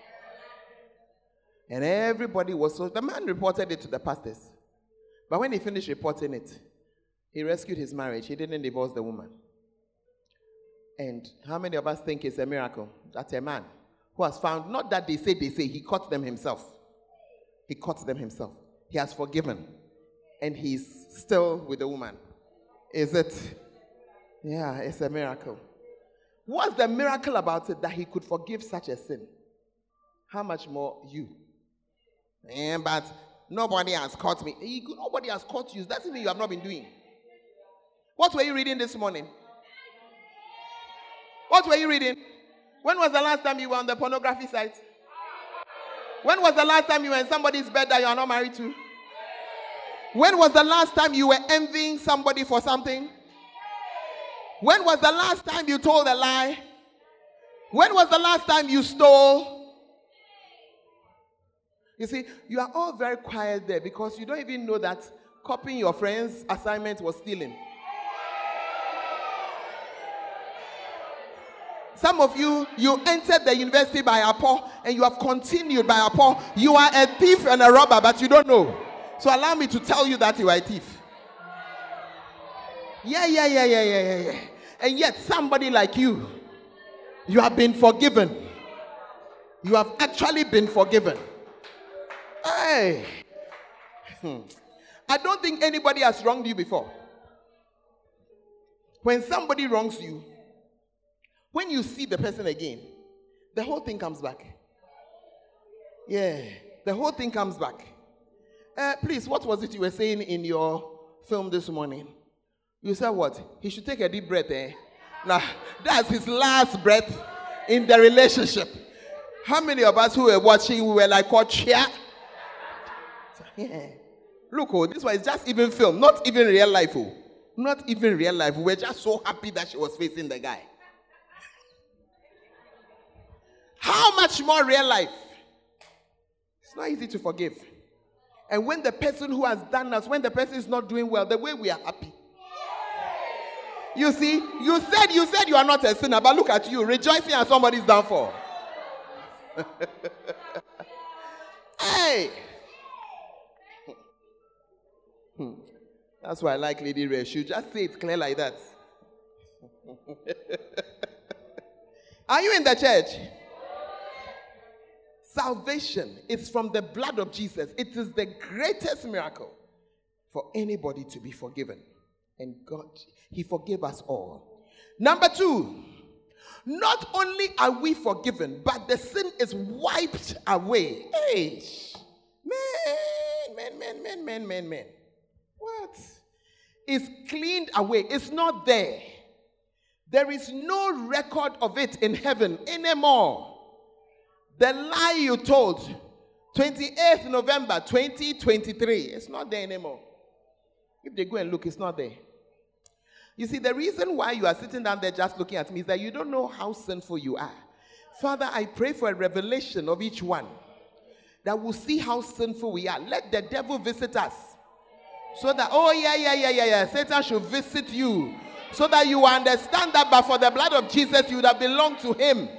And everybody was so... The man reported it to the pastors. But when he finished reporting it, he rescued his marriage. He didn't divorce the woman. And how many of us think it's a miracle that a man who has found, not that they say, they say, he caught them himself. He caught them himself. He has forgiven. And he's still with the woman. Is it? Yeah, it's a miracle. What's the miracle about it? That he could forgive such a sin. How much more you? Yeah, but nobody has caught me. Nobody has caught you. Doesn't mean you have not been doing. What were you reading this morning? What were you reading? When was the last time you were on the pornography site? When was the last time you were in somebody's bed that you are not married to? When was the last time you were envying somebody for something? When was the last time you told a lie? When was the last time you stole? You see, you are all very quiet there because you don't even know that copying your friend's assignment was stealing. Some of you, you entered the university by Apo and you have continued by Apo. You are a thief and a robber, but you don't know. So allow me to tell you that you are a thief. Yeah, yeah, yeah, yeah, yeah, yeah, yeah. And yet somebody like you, you have been forgiven. You have actually been forgiven. Hey. Hmm. I don't think anybody has wronged you before. When somebody wrongs you, when you see the person again, the whole thing comes back. Yeah, the whole thing comes back. Uh, please, what was it you were saying in your film this morning? You said what? He should take a deep breath, eh? Now, that's his last breath in the relationship. How many of us who were watching, we were like, what, cheer? Yeah. Look, oh, this one is just even film, not even real life, oh. Not even real life. We were just so happy that she was facing the guy. How much more real life? It's not easy to forgive. And when the person who has done us, when the person is not doing well, the way we are happy. You see, you said you said you are not a sinner, but look at you, rejoicing at somebody's downfall. Hey! Hmm. That's why I like Lady Ray. She'll just say it clear like that. Are you in the church? Salvation is from the blood of Jesus. It is the greatest miracle for anybody to be forgiven. And God, He forgave us all. Number two, not only are we forgiven, but the sin is wiped away. Hey, man, man, man, man, man, man, man. What? It's cleaned away. It's not there. There is no record of it in heaven anymore. The lie you told, twenty-eighth November twenty twenty-three, it's not there anymore. If they go and look, it's not there. You see, the reason why you are sitting down there just looking at me is that you don't know how sinful you are. Father, I pray for a revelation of each one, that will see how sinful we are. Let the devil visit us. So that, oh yeah, yeah, yeah, yeah, yeah, Satan should visit you. So that you understand that, but for the blood of Jesus, you would have belonged to him.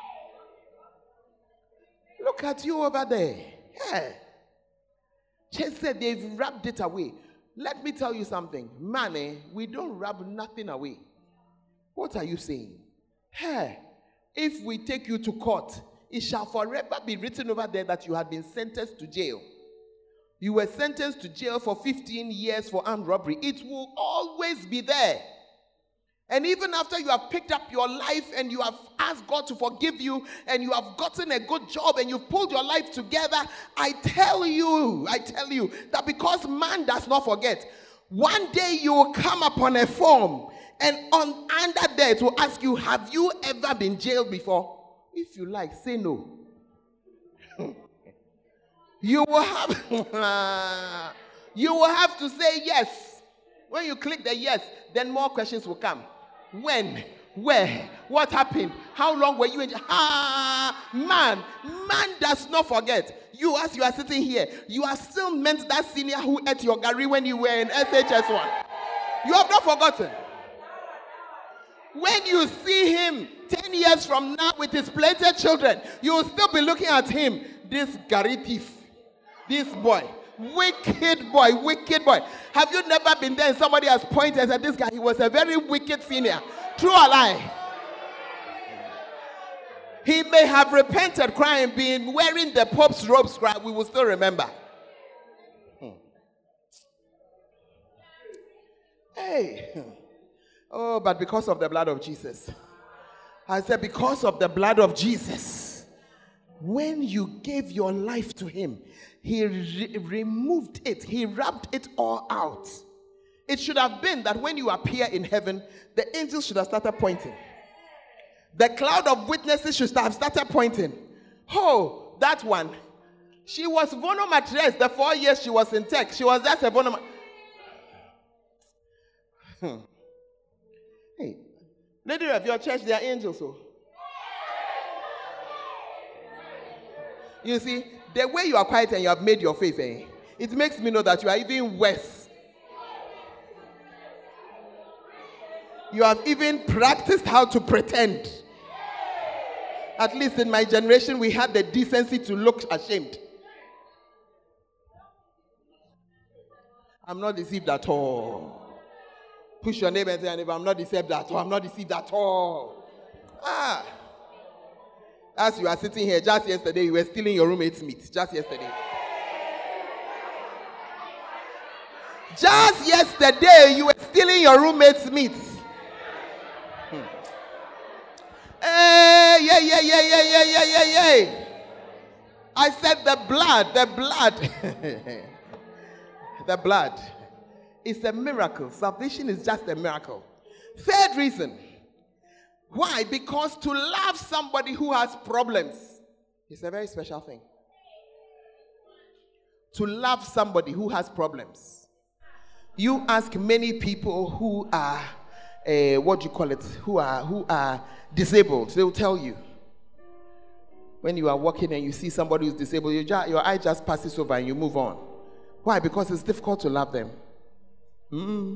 Look at you over there. Yeah. Just said they've rubbed it away. Let me tell you something. Man, eh, we don't rub nothing away. What are you saying? Hey, if we take you to court, it shall forever be written over there that you have been sentenced to jail. You were sentenced to jail for fifteen years for armed robbery. It will always be there. And even after you have picked up your life and you have asked God to forgive you and you have gotten a good job and you've pulled your life together, I tell you, I tell you that because man does not forget, one day you will come upon a form and on under there it will ask you, have you ever been jailed before? If you like, say no. You will have you will have to say yes. When you click the yes, then more questions will come. When? Where? What happened? How long were you in? Ah, man, man does not forget. You, as you are sitting here, you are still meant that senior who ate your gari when you were in S H S one. You have not forgotten. When you see him ten years from now with his plated children, you will still be looking at him. This gari thief, this boy. Wicked boy, wicked boy. Have you never been there and somebody has pointed at this guy? He was a very wicked senior. True or lie? He may have repented, crying, being wearing the Pope's robes, crying. We will still remember. Hmm. Hey. Oh, but because of the blood of Jesus. I said, because of the blood of Jesus. When you gave your life to him, he re- removed it. He rubbed it all out. It should have been that when you appear in heaven, the angels should have started pointing. The cloud of witnesses should have started pointing. Oh, that one. She was vonomatress the four years she was in tech. She was just a vonomatress. Hmm. Hey, lady of your church, they are angels. So. You see, the way you are quiet and you have made your face, eh, it makes me know that you are even worse. You have even practiced how to pretend. At least in my generation, we had the decency to look ashamed. I'm not deceived at all. Push your neighbor and say, I'm not deceived at all. I'm not deceived at all. Ah. As you are sitting here, just yesterday, you were stealing your roommate's meat. Just yesterday. Just yesterday, you were stealing your roommate's meat. yeah, yeah, yeah, yeah, yeah, yeah, yeah, yeah. I said the blood, the blood. The blood is a miracle. Salvation is just a miracle. Third reason. Why? Because to love somebody who has problems is a very special thing. To love somebody who has problems. You ask many people who are, uh, what do you call it, who are who are disabled, they will tell you. When you are walking and you see somebody who's disabled, you just, your eye just passes over and you move on. Why? Because it's difficult to love them. Mm.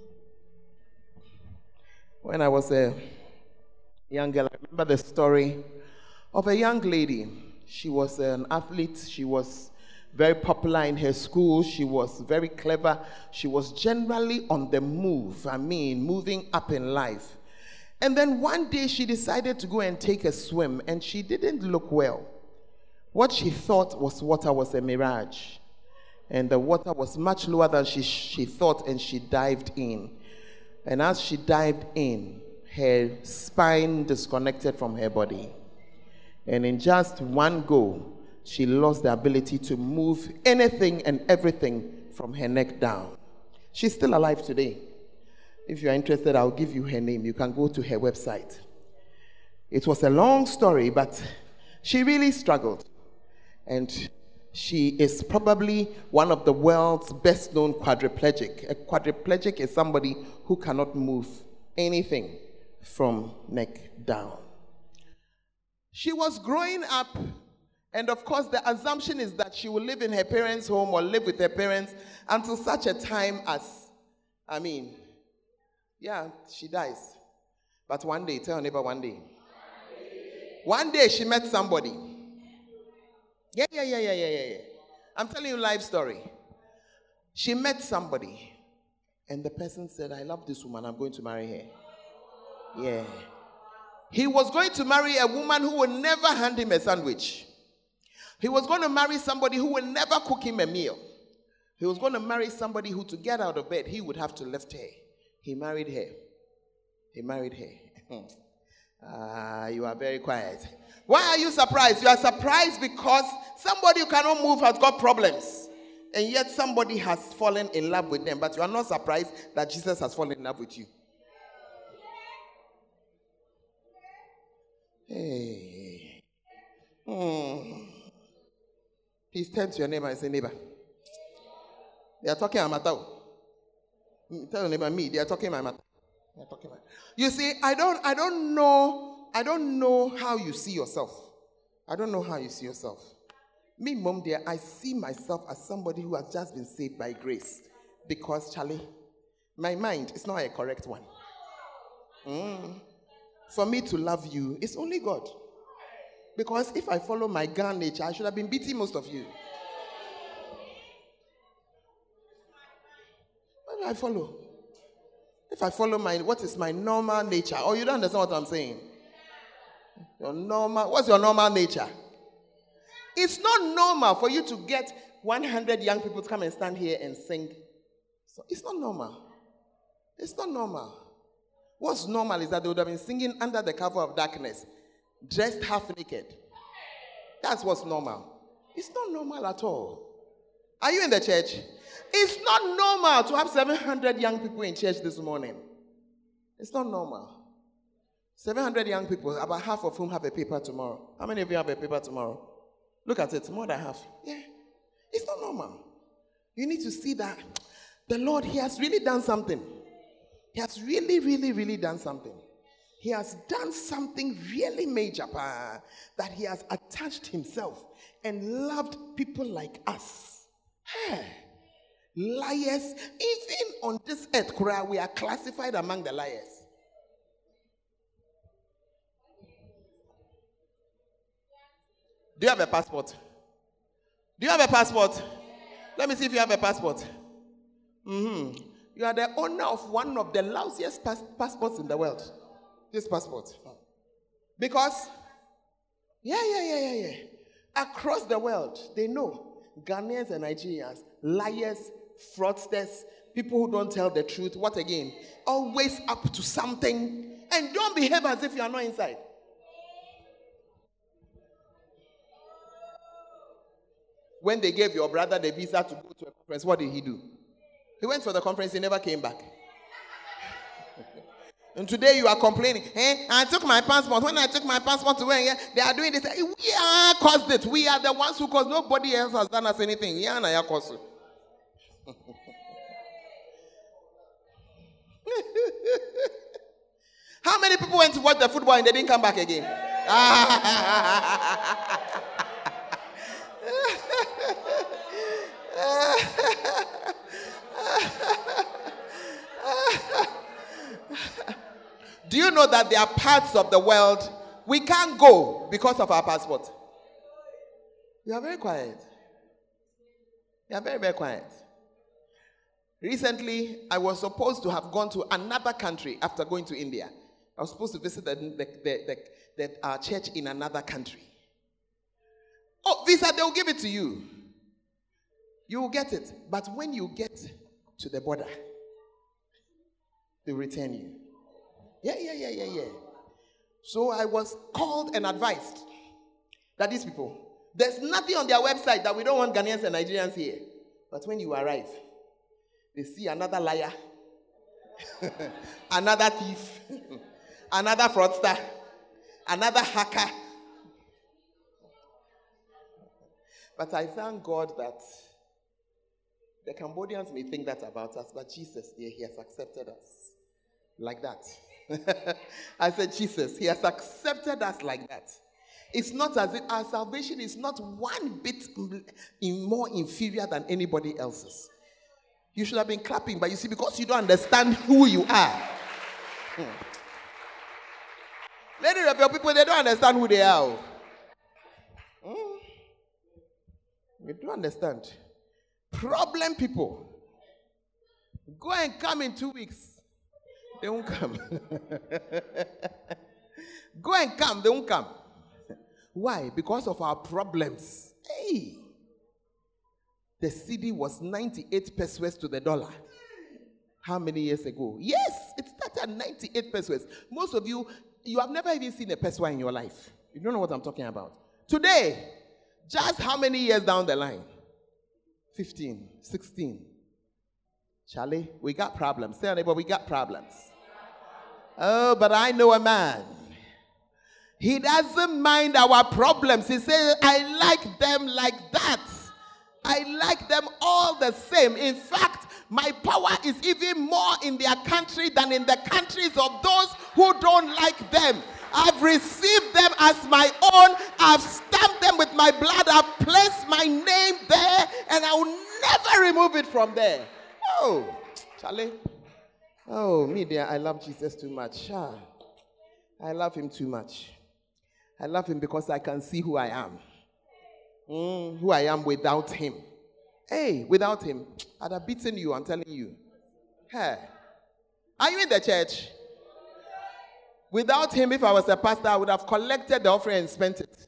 When I was a young girl, I remember the story of a young lady. She was an athlete. She was very popular in her school. She was very clever. She was generally on the move. I mean, moving up in life. And then one day she decided to go and take a swim, and she didn't look well. What she thought was water was a mirage. And the water was much lower than she, she thought, and she dived in. And as she dived in, her spine disconnected from her body. And in just one go, she lost the ability to move anything and everything from her neck down. She's still alive today. If you're interested, I'll give you her name. You can go to her website. It was a long story, but she really struggled. And she is probably one of the world's best-known quadriplegic. A quadriplegic is somebody who cannot move anything from neck down. She was growing up, and of course the assumption is that she will live in her parents' home or live with her parents until such a time as, I mean, yeah, she dies. But one day, tell your neighbor one day. One day she met somebody. Yeah, yeah, yeah, yeah, yeah, yeah, yeah. I'm telling you a life story. She met somebody, and the person said, I love this woman, I'm going to marry her. Yeah. He was going to marry a woman who would never hand him a sandwich. He was going to marry somebody who would never cook him a meal. He was going to marry somebody who, to get out of bed, he would have to lift her. He married her. He married her. Ah, uh, you are very quiet. Why are you surprised? You are surprised because somebody who cannot move has got problems. And yet somebody has fallen in love with them. But you are not surprised that Jesus has fallen in love with you. Hey. Hmm. Please turn to your neighbor and say, neighbor. They are talking about matter. Tell your neighbor, me. They are talking about matter. They are talking about. You see, I don't, I don't know. I don't know how you see yourself. I don't know how you see yourself. Me, mom, dear, I see myself as somebody who has just been saved by grace. Because, Charlie, my mind is not a correct one. Mm. For me to love you, it's only God. Because if I follow my gun nature, I should have been beating most of you. What do I follow? If I follow my, what is my normal nature? Oh, you don't understand what I'm saying? Your normal, what's your normal nature? It's not normal for you to get one hundred young people to come and stand here and sing. So it's not normal. It's not normal. What's normal is that they would have been singing under the cover of darkness, dressed half naked. That's what's normal. It's not normal at all. Are you in the church? It's not normal to have seven hundred young people in church this morning. It's not normal. seven hundred young people, about half of whom have a paper tomorrow. How many of you have a paper tomorrow? Look at it, more than half. Yeah. It's not normal. You need to see that the Lord, He has really done something. He has really, really, really done something. He has done something really major, that He has attached Himself and loved people like us. Hey. Liars, even on this earth, we are classified among the liars. Do you have a passport? Do you have a passport? Let me see if you have a passport. Mm-hmm. You are the owner of one of the lousiest pass- passports in the world. This passport. Because, yeah, yeah, yeah, yeah, yeah. Across the world, they know Ghanaians and Nigerians, liars, fraudsters, people who don't tell the truth. What again? Always up to something. And don't behave as if you are not inside. When they gave your brother the visa to go to a conference, what did he do? He went for the conference, he never came back. And today you are complaining, hey, I took my passport. When I took my passport to where they are doing this, we are caused it. We are the ones who caused. Nobody else has done us anything. Yeah, na ya caused. How many people went to watch the football and they didn't come back again? Do you know that there are parts of the world we can't go because of our passport? We are very quiet. We are very, very quiet. Recently, I was supposed to have gone to another country after going to India. I was supposed to visit the, the, the, the, the uh, church in another country. Oh, visa, they will give it to you. You will get it. But when you get to the border, they will return you. Yeah, yeah, yeah, yeah, yeah. So I was called and advised that these people, there's nothing on their website that we don't want Ghanaians and Nigerians here. But when you arrive, they see another liar, another thief, another fraudster, another hacker. But I thank God that the Cambodians may think that about us, but Jesus, yeah, he has accepted us like that. I said, Jesus, he has accepted us like that. It's not as if our salvation is not one bit in more inferior than anybody else's. You should have been clapping, but you see, because you don't understand who you are. Hmm. Many of your people, they don't understand who they are. Hmm. You don't understand. Problem people. Go and come in two weeks. They won't come. Go and come, they won't come. Why? Because of our problems. Hey! The cedi was ninety-eight pesos to the dollar. How many years ago? Yes, it started at ninety-eight pesos. Most of you, you have never even seen a peso in your life. You don't know what I'm talking about. Today, just how many years down the line? fifteen, sixteen. Charlie, we got problems. Tell neighbor, we got problems. Oh, but I know a man. He doesn't mind our problems. He says, I like them like that. I like them all the same. In fact, my power is even more in their country than in the countries of those who don't like them. I've received them as my own. I've stamped them with my blood. I've placed my name there, and I will never remove it from there. Oh, Charlie. Oh, me dear, I love Jesus too much. Ah, I love him too much. I love him because I can see who I am. Mm, who I am without him. Hey, without him, I'd have beaten you, I'm telling you. Hey, are you in the church? Without him, if I was a pastor, I would have collected the offering and spent it.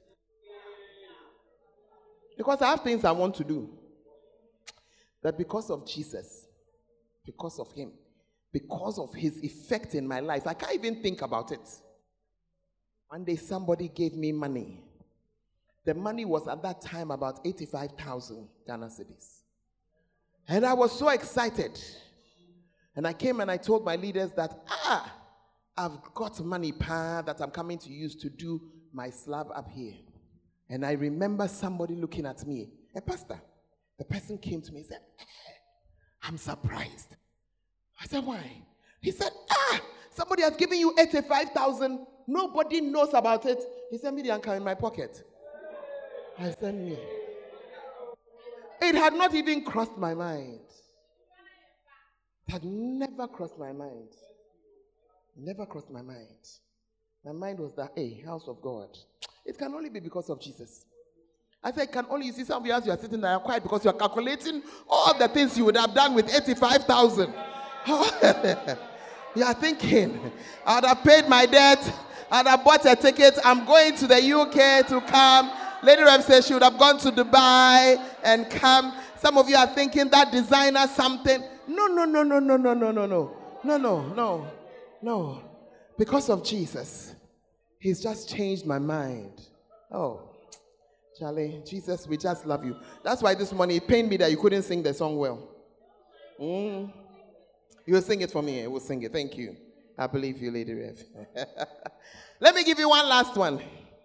Because I have things I want to do. But because of Jesus, because of him, because of his effect in my life, I can't even think about it. One day somebody gave me money. The money was at that time about eighty-five thousand Ghana cedis. And I was so excited. And I came and I told my leaders that, ah, I've got money pa, that I'm coming to use to do my slab up here. And I remember somebody looking at me, a pastor. The person came to me and said, I'm surprised. I said, why? He said, ah, somebody has given you eighty-five thousand. Nobody knows about it. He said, me the anchor in my pocket. I said, me. It had not even crossed my mind. It had never crossed my mind. Never crossed my mind. My mind was that, hey, house of God. It can only be because of Jesus. I said, can only, you see some of you as you are sitting there, you're quiet because you are calculating all the things you would have done with eighty-five thousand. You are thinking, I'd have paid my debt, I'd have bought a ticket, I'm going to the U K to come. Lady Rev says she would have gone to Dubai and come. Some of you are thinking that designer something. No, no, no, no, no, no, no, no, no. No, no, no, no. Because of Jesus, he's just changed my mind. Oh, Charlie, Jesus, we just love you. That's why this morning it pained me that you couldn't sing the song well. Mm. You will sing it for me. I will sing it. Thank you. I believe you, Lady Rev. Let me give you one last one.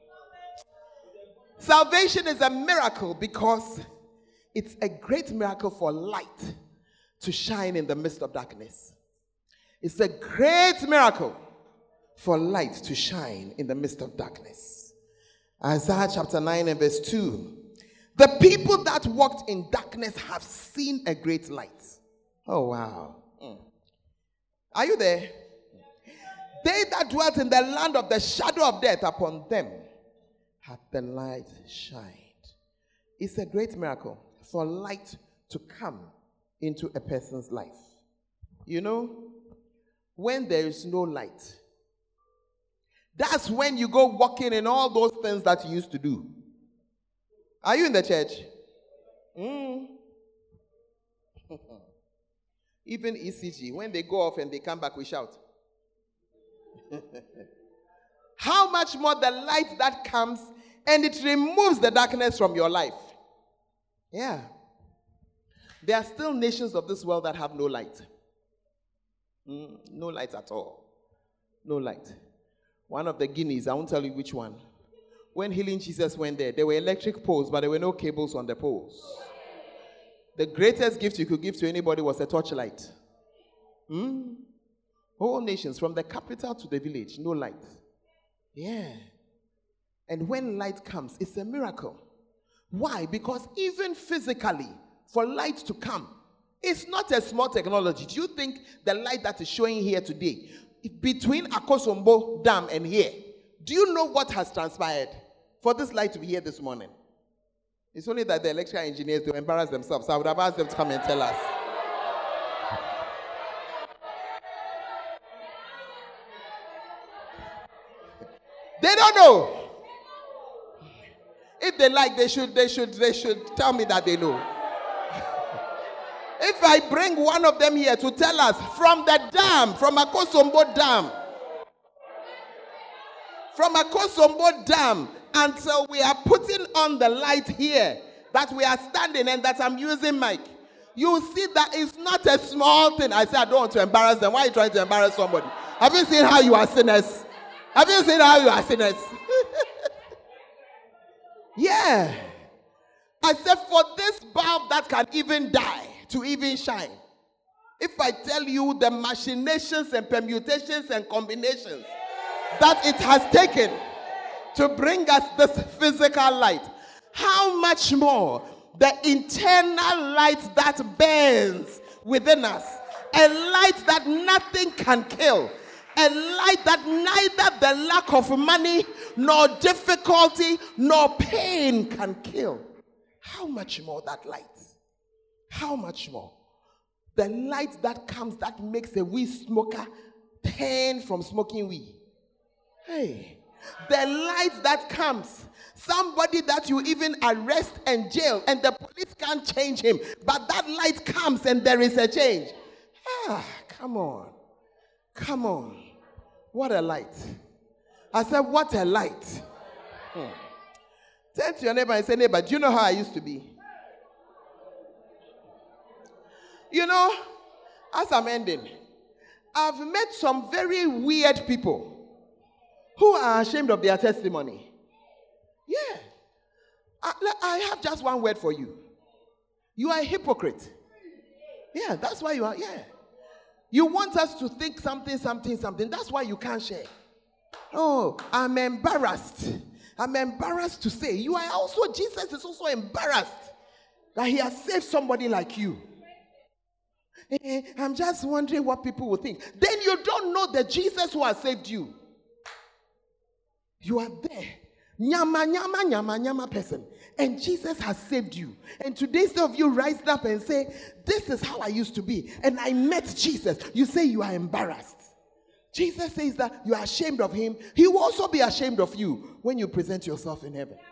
Salvation is a miracle because it's a great miracle for light to shine in the midst of darkness. It's a great miracle for light to shine in the midst of darkness. Isaiah chapter nine and verse two. The people that walked in darkness have seen a great light. Oh, wow. Mm. Are you there? They that dwelt in the land of the shadow of death, upon them hath the light shined. It's a great miracle for light to come into a person's life. You know, when there is no light, that's when you go walking in all those things that you used to do. Are you in the church? Mm. Even E C G, when they go off and they come back, we shout. How much more the light that comes and it removes the darkness from your life. Yeah. There are still nations of this world that have no light. Mm, no light at all. No light. One of the Guineas, I won't tell you which one. When Healing Jesus went there, there were electric poles, but there were no cables on the poles. The greatest gift you could give to anybody was a torchlight. Hmm? Whole nations, from the capital to the village, no light. Yeah. And when light comes, it's a miracle. Why? Because even physically, for light to come, it's not a small technology. Do you think the light that is showing here today, between Akosombo Dam and here, do you know what has transpired for this light to be here this morning? It's only that the electrical engineers, they embarrass themselves. So I would have asked them to come and tell us. They don't know. If they like, they should, they should, they should tell me that they know. If I bring one of them here to tell us from the dam, from Akosombo Dam, from Akosombo Dam until we are putting on the light here, that we are standing and that I'm using mic, you see that it's not a small thing. I say I don't want to embarrass them. Why are you trying to embarrass somebody? Have you seen how you are sinners? Have you seen how you are sinners? Yeah. I said for this bulb that can even die, to even shine. If I tell you the machinations and permutations and combinations that it has taken to bring us this physical light, how much more the internal light that burns within us, a light that nothing can kill, a light that neither the lack of money nor difficulty nor pain can kill. How much more that light? How much more? The light that comes that makes a weed smoker turn from smoking weed. Hey, the light that comes, somebody that you even arrest and jail and the police can't change him, but that light comes and there is a change. Ah, come on. Come on. What a light. I said, what a light. Hmm. Turn to your neighbor and say, neighbor, do you know how I used to be? You know, as I'm ending, I've met some very weird people who are ashamed of their testimony. Yeah. I, I have just one word for you. You are a hypocrite. Yeah, that's why you are, yeah. You want us to think something, something, something. That's why you can't share. Oh, I'm embarrassed. I'm embarrassed to say. You are also, Jesus is also embarrassed that he has saved somebody like you. I'm just wondering what people will think. Then you don't know the Jesus who has saved you. You are there. Nyama, nyama, nyama, nyama person. And Jesus has saved you. And today, some of you rise up and say, this is how I used to be. And I met Jesus. You say you are embarrassed. Jesus says that you are ashamed of him. He will also be ashamed of you when you present yourself in heaven.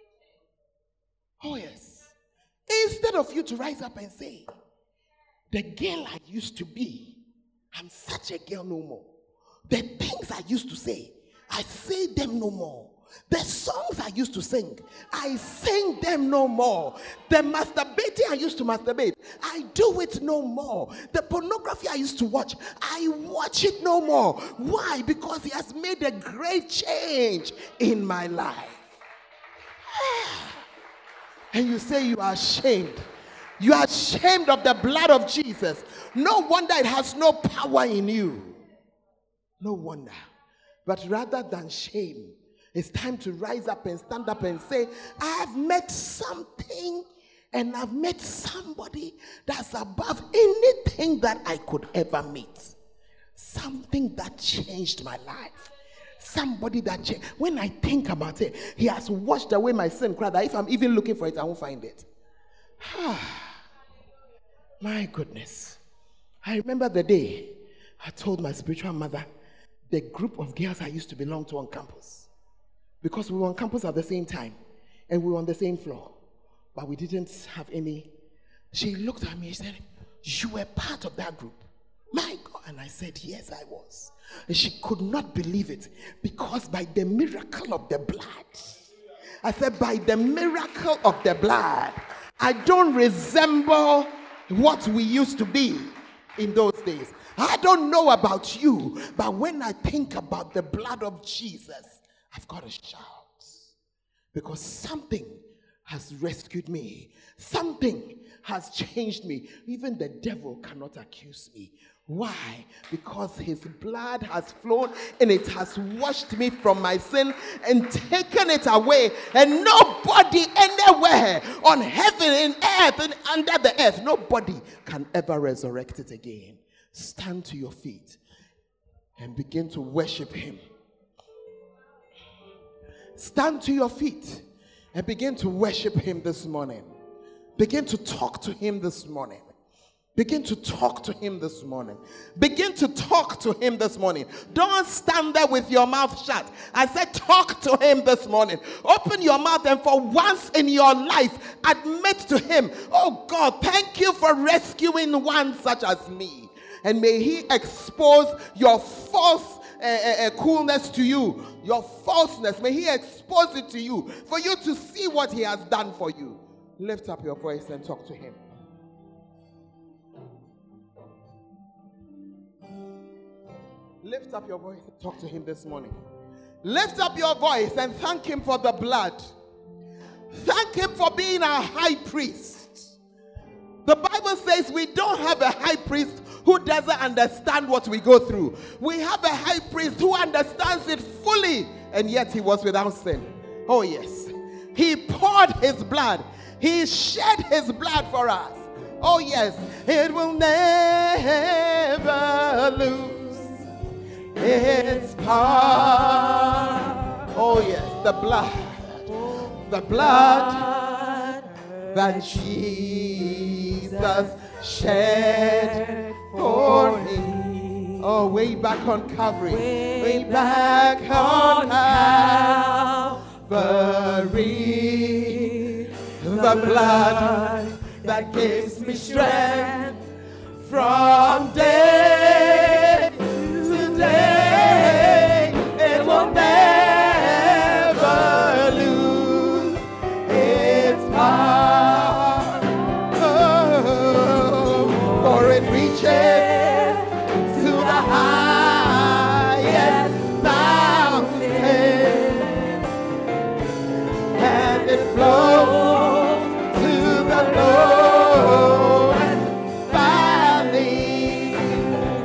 Oh yes. Instead of you to rise up and say, the girl I used to be, I'm such a girl no more. The things I used to say, I say them no more. The songs I used to sing, I sing them no more. The masturbating I used to masturbate, I do it no more. The pornography I used to watch, I watch it no more. Why? Because he has made a great change in my life. And you say you are ashamed. You are ashamed of the blood of Jesus. No wonder it has no power in you. No wonder. But rather than shame, it's time to rise up and stand up and say, I have met something and I've met somebody that's above anything that I could ever meet. Something that changed my life. Somebody that changed. When I think about it, he has washed away my sin cry that if I'm even looking for it, I won't find it. My goodness. I remember the day I told my spiritual mother the group of girls I used to belong to on campus. Because we were on campus at the same time. And we were on the same floor. But we didn't have any. She looked at me and said, you were part of that group. My God. And I said, yes, I was. And she could not believe it. Because by the miracle of the blood. I said, by the miracle of the blood. I don't resemble what we used to be in those days. I don't know about you. But when I think about the blood of Jesus, I've got to shout. Because something has rescued me. Something has changed me. Even the devil cannot accuse me. Why? Because his blood has flown and it has washed me from my sin and taken it away. And nobody anywhere on heaven, in earth, and under the earth, nobody can ever resurrect it again. Stand to your feet and begin to worship him. Stand to your feet and begin to worship him this morning. Begin to talk to him this morning. Begin to talk to him this morning. Begin to talk to him this morning. Don't stand there with your mouth shut. I said talk to him this morning. Open your mouth and for once in your life, admit to him, oh God, thank you for rescuing one such as me. And may he expose your false uh, uh, coolness to you, your falseness. May he expose it to you for you to see what he has done for you. Lift up your voice and talk to him. Lift up your voice and talk to him this morning. Lift up your voice and thank him for the blood. Thank him for being our high priest. The Bible says we don't have a high priest who doesn't understand what we go through. We have a high priest who understands it fully, and yet he was without sin. Oh yes. He poured his blood. He shed his blood for us. Oh yes. It will never lose its power. Oh yes, the blood, the blood that Jesus shed for me. Oh, way back on Calvary, way back on Calvary, the blood that gives me strength from day to day. It will never lose its power, oh, for it reaches to the highest mountain and it flows to the lowest valley.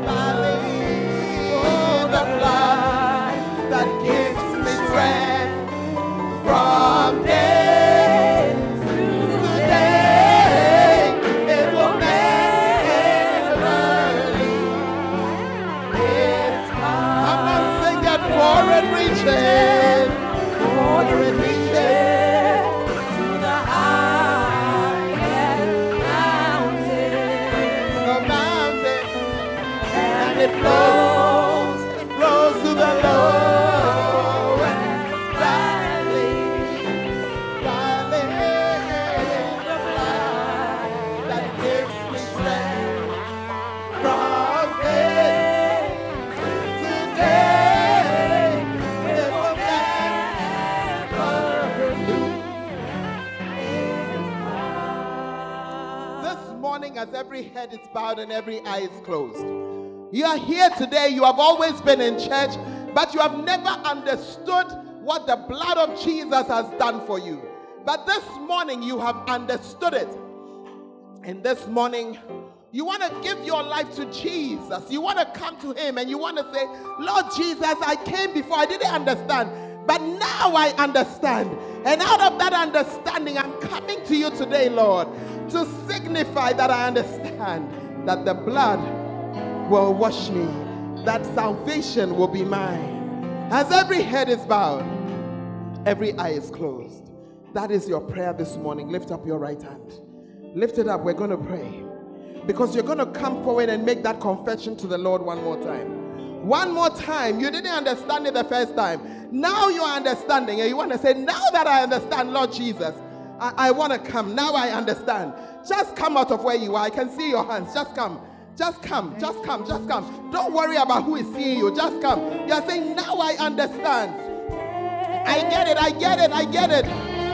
as every head is bowed and every eye is closed. You are here today, you have always been in church, but you have never understood what the blood of Jesus has done for you. But this morning you have understood it. And this morning you want to give your life to Jesus. You want to come to him and you want to say, Lord Jesus, I came before, I didn't understand, but now I understand. And out of that understanding, I'm coming to you today, Lord, to signify that I understand that the blood will wash me, that salvation will be mine. As every head is bowed, every eye is closed. That is your prayer this morning. Lift up your right hand. Lift it up. We're going to pray. Because you're going to come forward and make that confession to the Lord one more time. One more time. You didn't understand it the first time. Now you're understanding. And you want to say, now that I understand, Lord Jesus, I, I want to come. Now I understand. Just come out of where you are. I can see your hands. Just come. Just come. Just come. Just come. Don't worry about who is seeing you. Just come. You're saying, now I understand. I get it. I get it. I get it.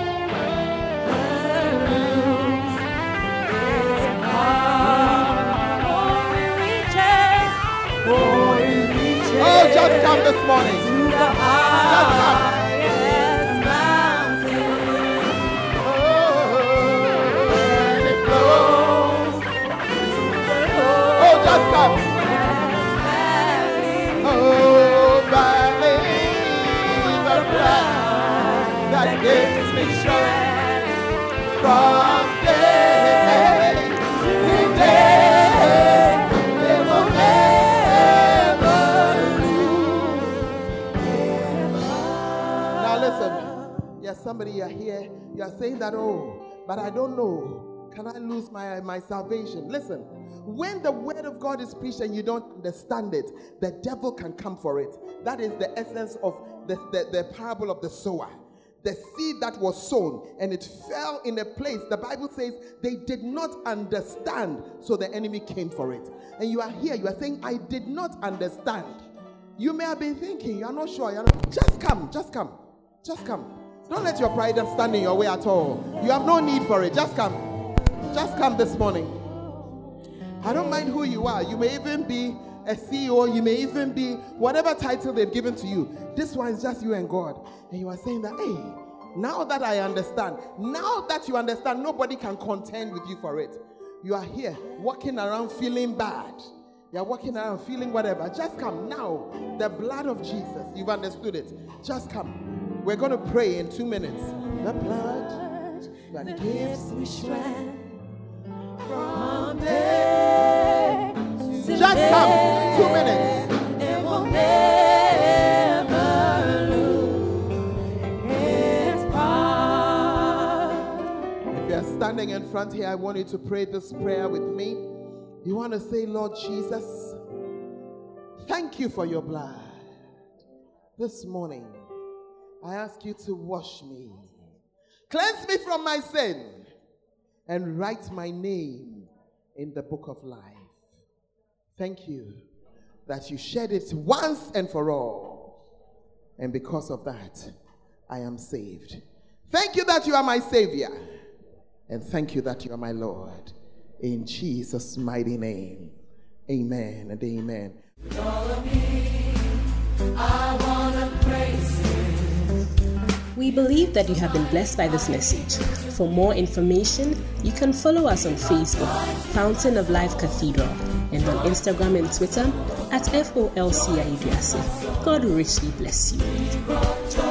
Oh, just come this morning. Just come. Oh, just come. Oh, valley, the blood that gives me strength from day to day. It will never lose. Now listen. Yes, somebody you're here. You're saying that, oh, but I don't know. Can I lose my, my salvation? Listen, when the word of God is preached and you don't understand it, the devil can come for it. That is the essence of the, the, the parable of the sower. The seed that was sown and it fell in a place, the Bible says they did not understand, so the enemy came for it. And you are here, you are saying, I did not understand. You may have been thinking, you're not sure. You're not, just come, just come, just come. Don't let your pride stand in your way at all. You have no need for it. Just come. Just come this morning. I don't mind who you are. You may even be a C E O. You may even be whatever title they've given to you. This one is just you and God. And you are saying that, hey, now that I understand, now that you understand, nobody can contend with you for it. You are here walking around feeling bad. You are walking around feeling whatever. Just come now. The blood of Jesus. You've understood it. Just come. We're going to pray in two minutes. The blood that gives me strength. From day to just day, come, two minutes. It will never lose its power. If you're standing in front here, I want you to pray this prayer with me. You want to say, Lord Jesus, thank you for your blood. This morning, I ask you to wash me, cleanse me from my sin, and write my name in the book of life. Thank you that you shed it once and for all. And because of that, I am saved. Thank you that you are my Savior. And thank you that you are my Lord. In Jesus' mighty name. Amen and amen. With all of me, I want to praise you. We believe that you have been blessed by this message. For more information, you can follow us on Facebook, Fountain of Life Cathedral, and on Instagram and Twitter at F O L C I U D A S I. God richly bless you.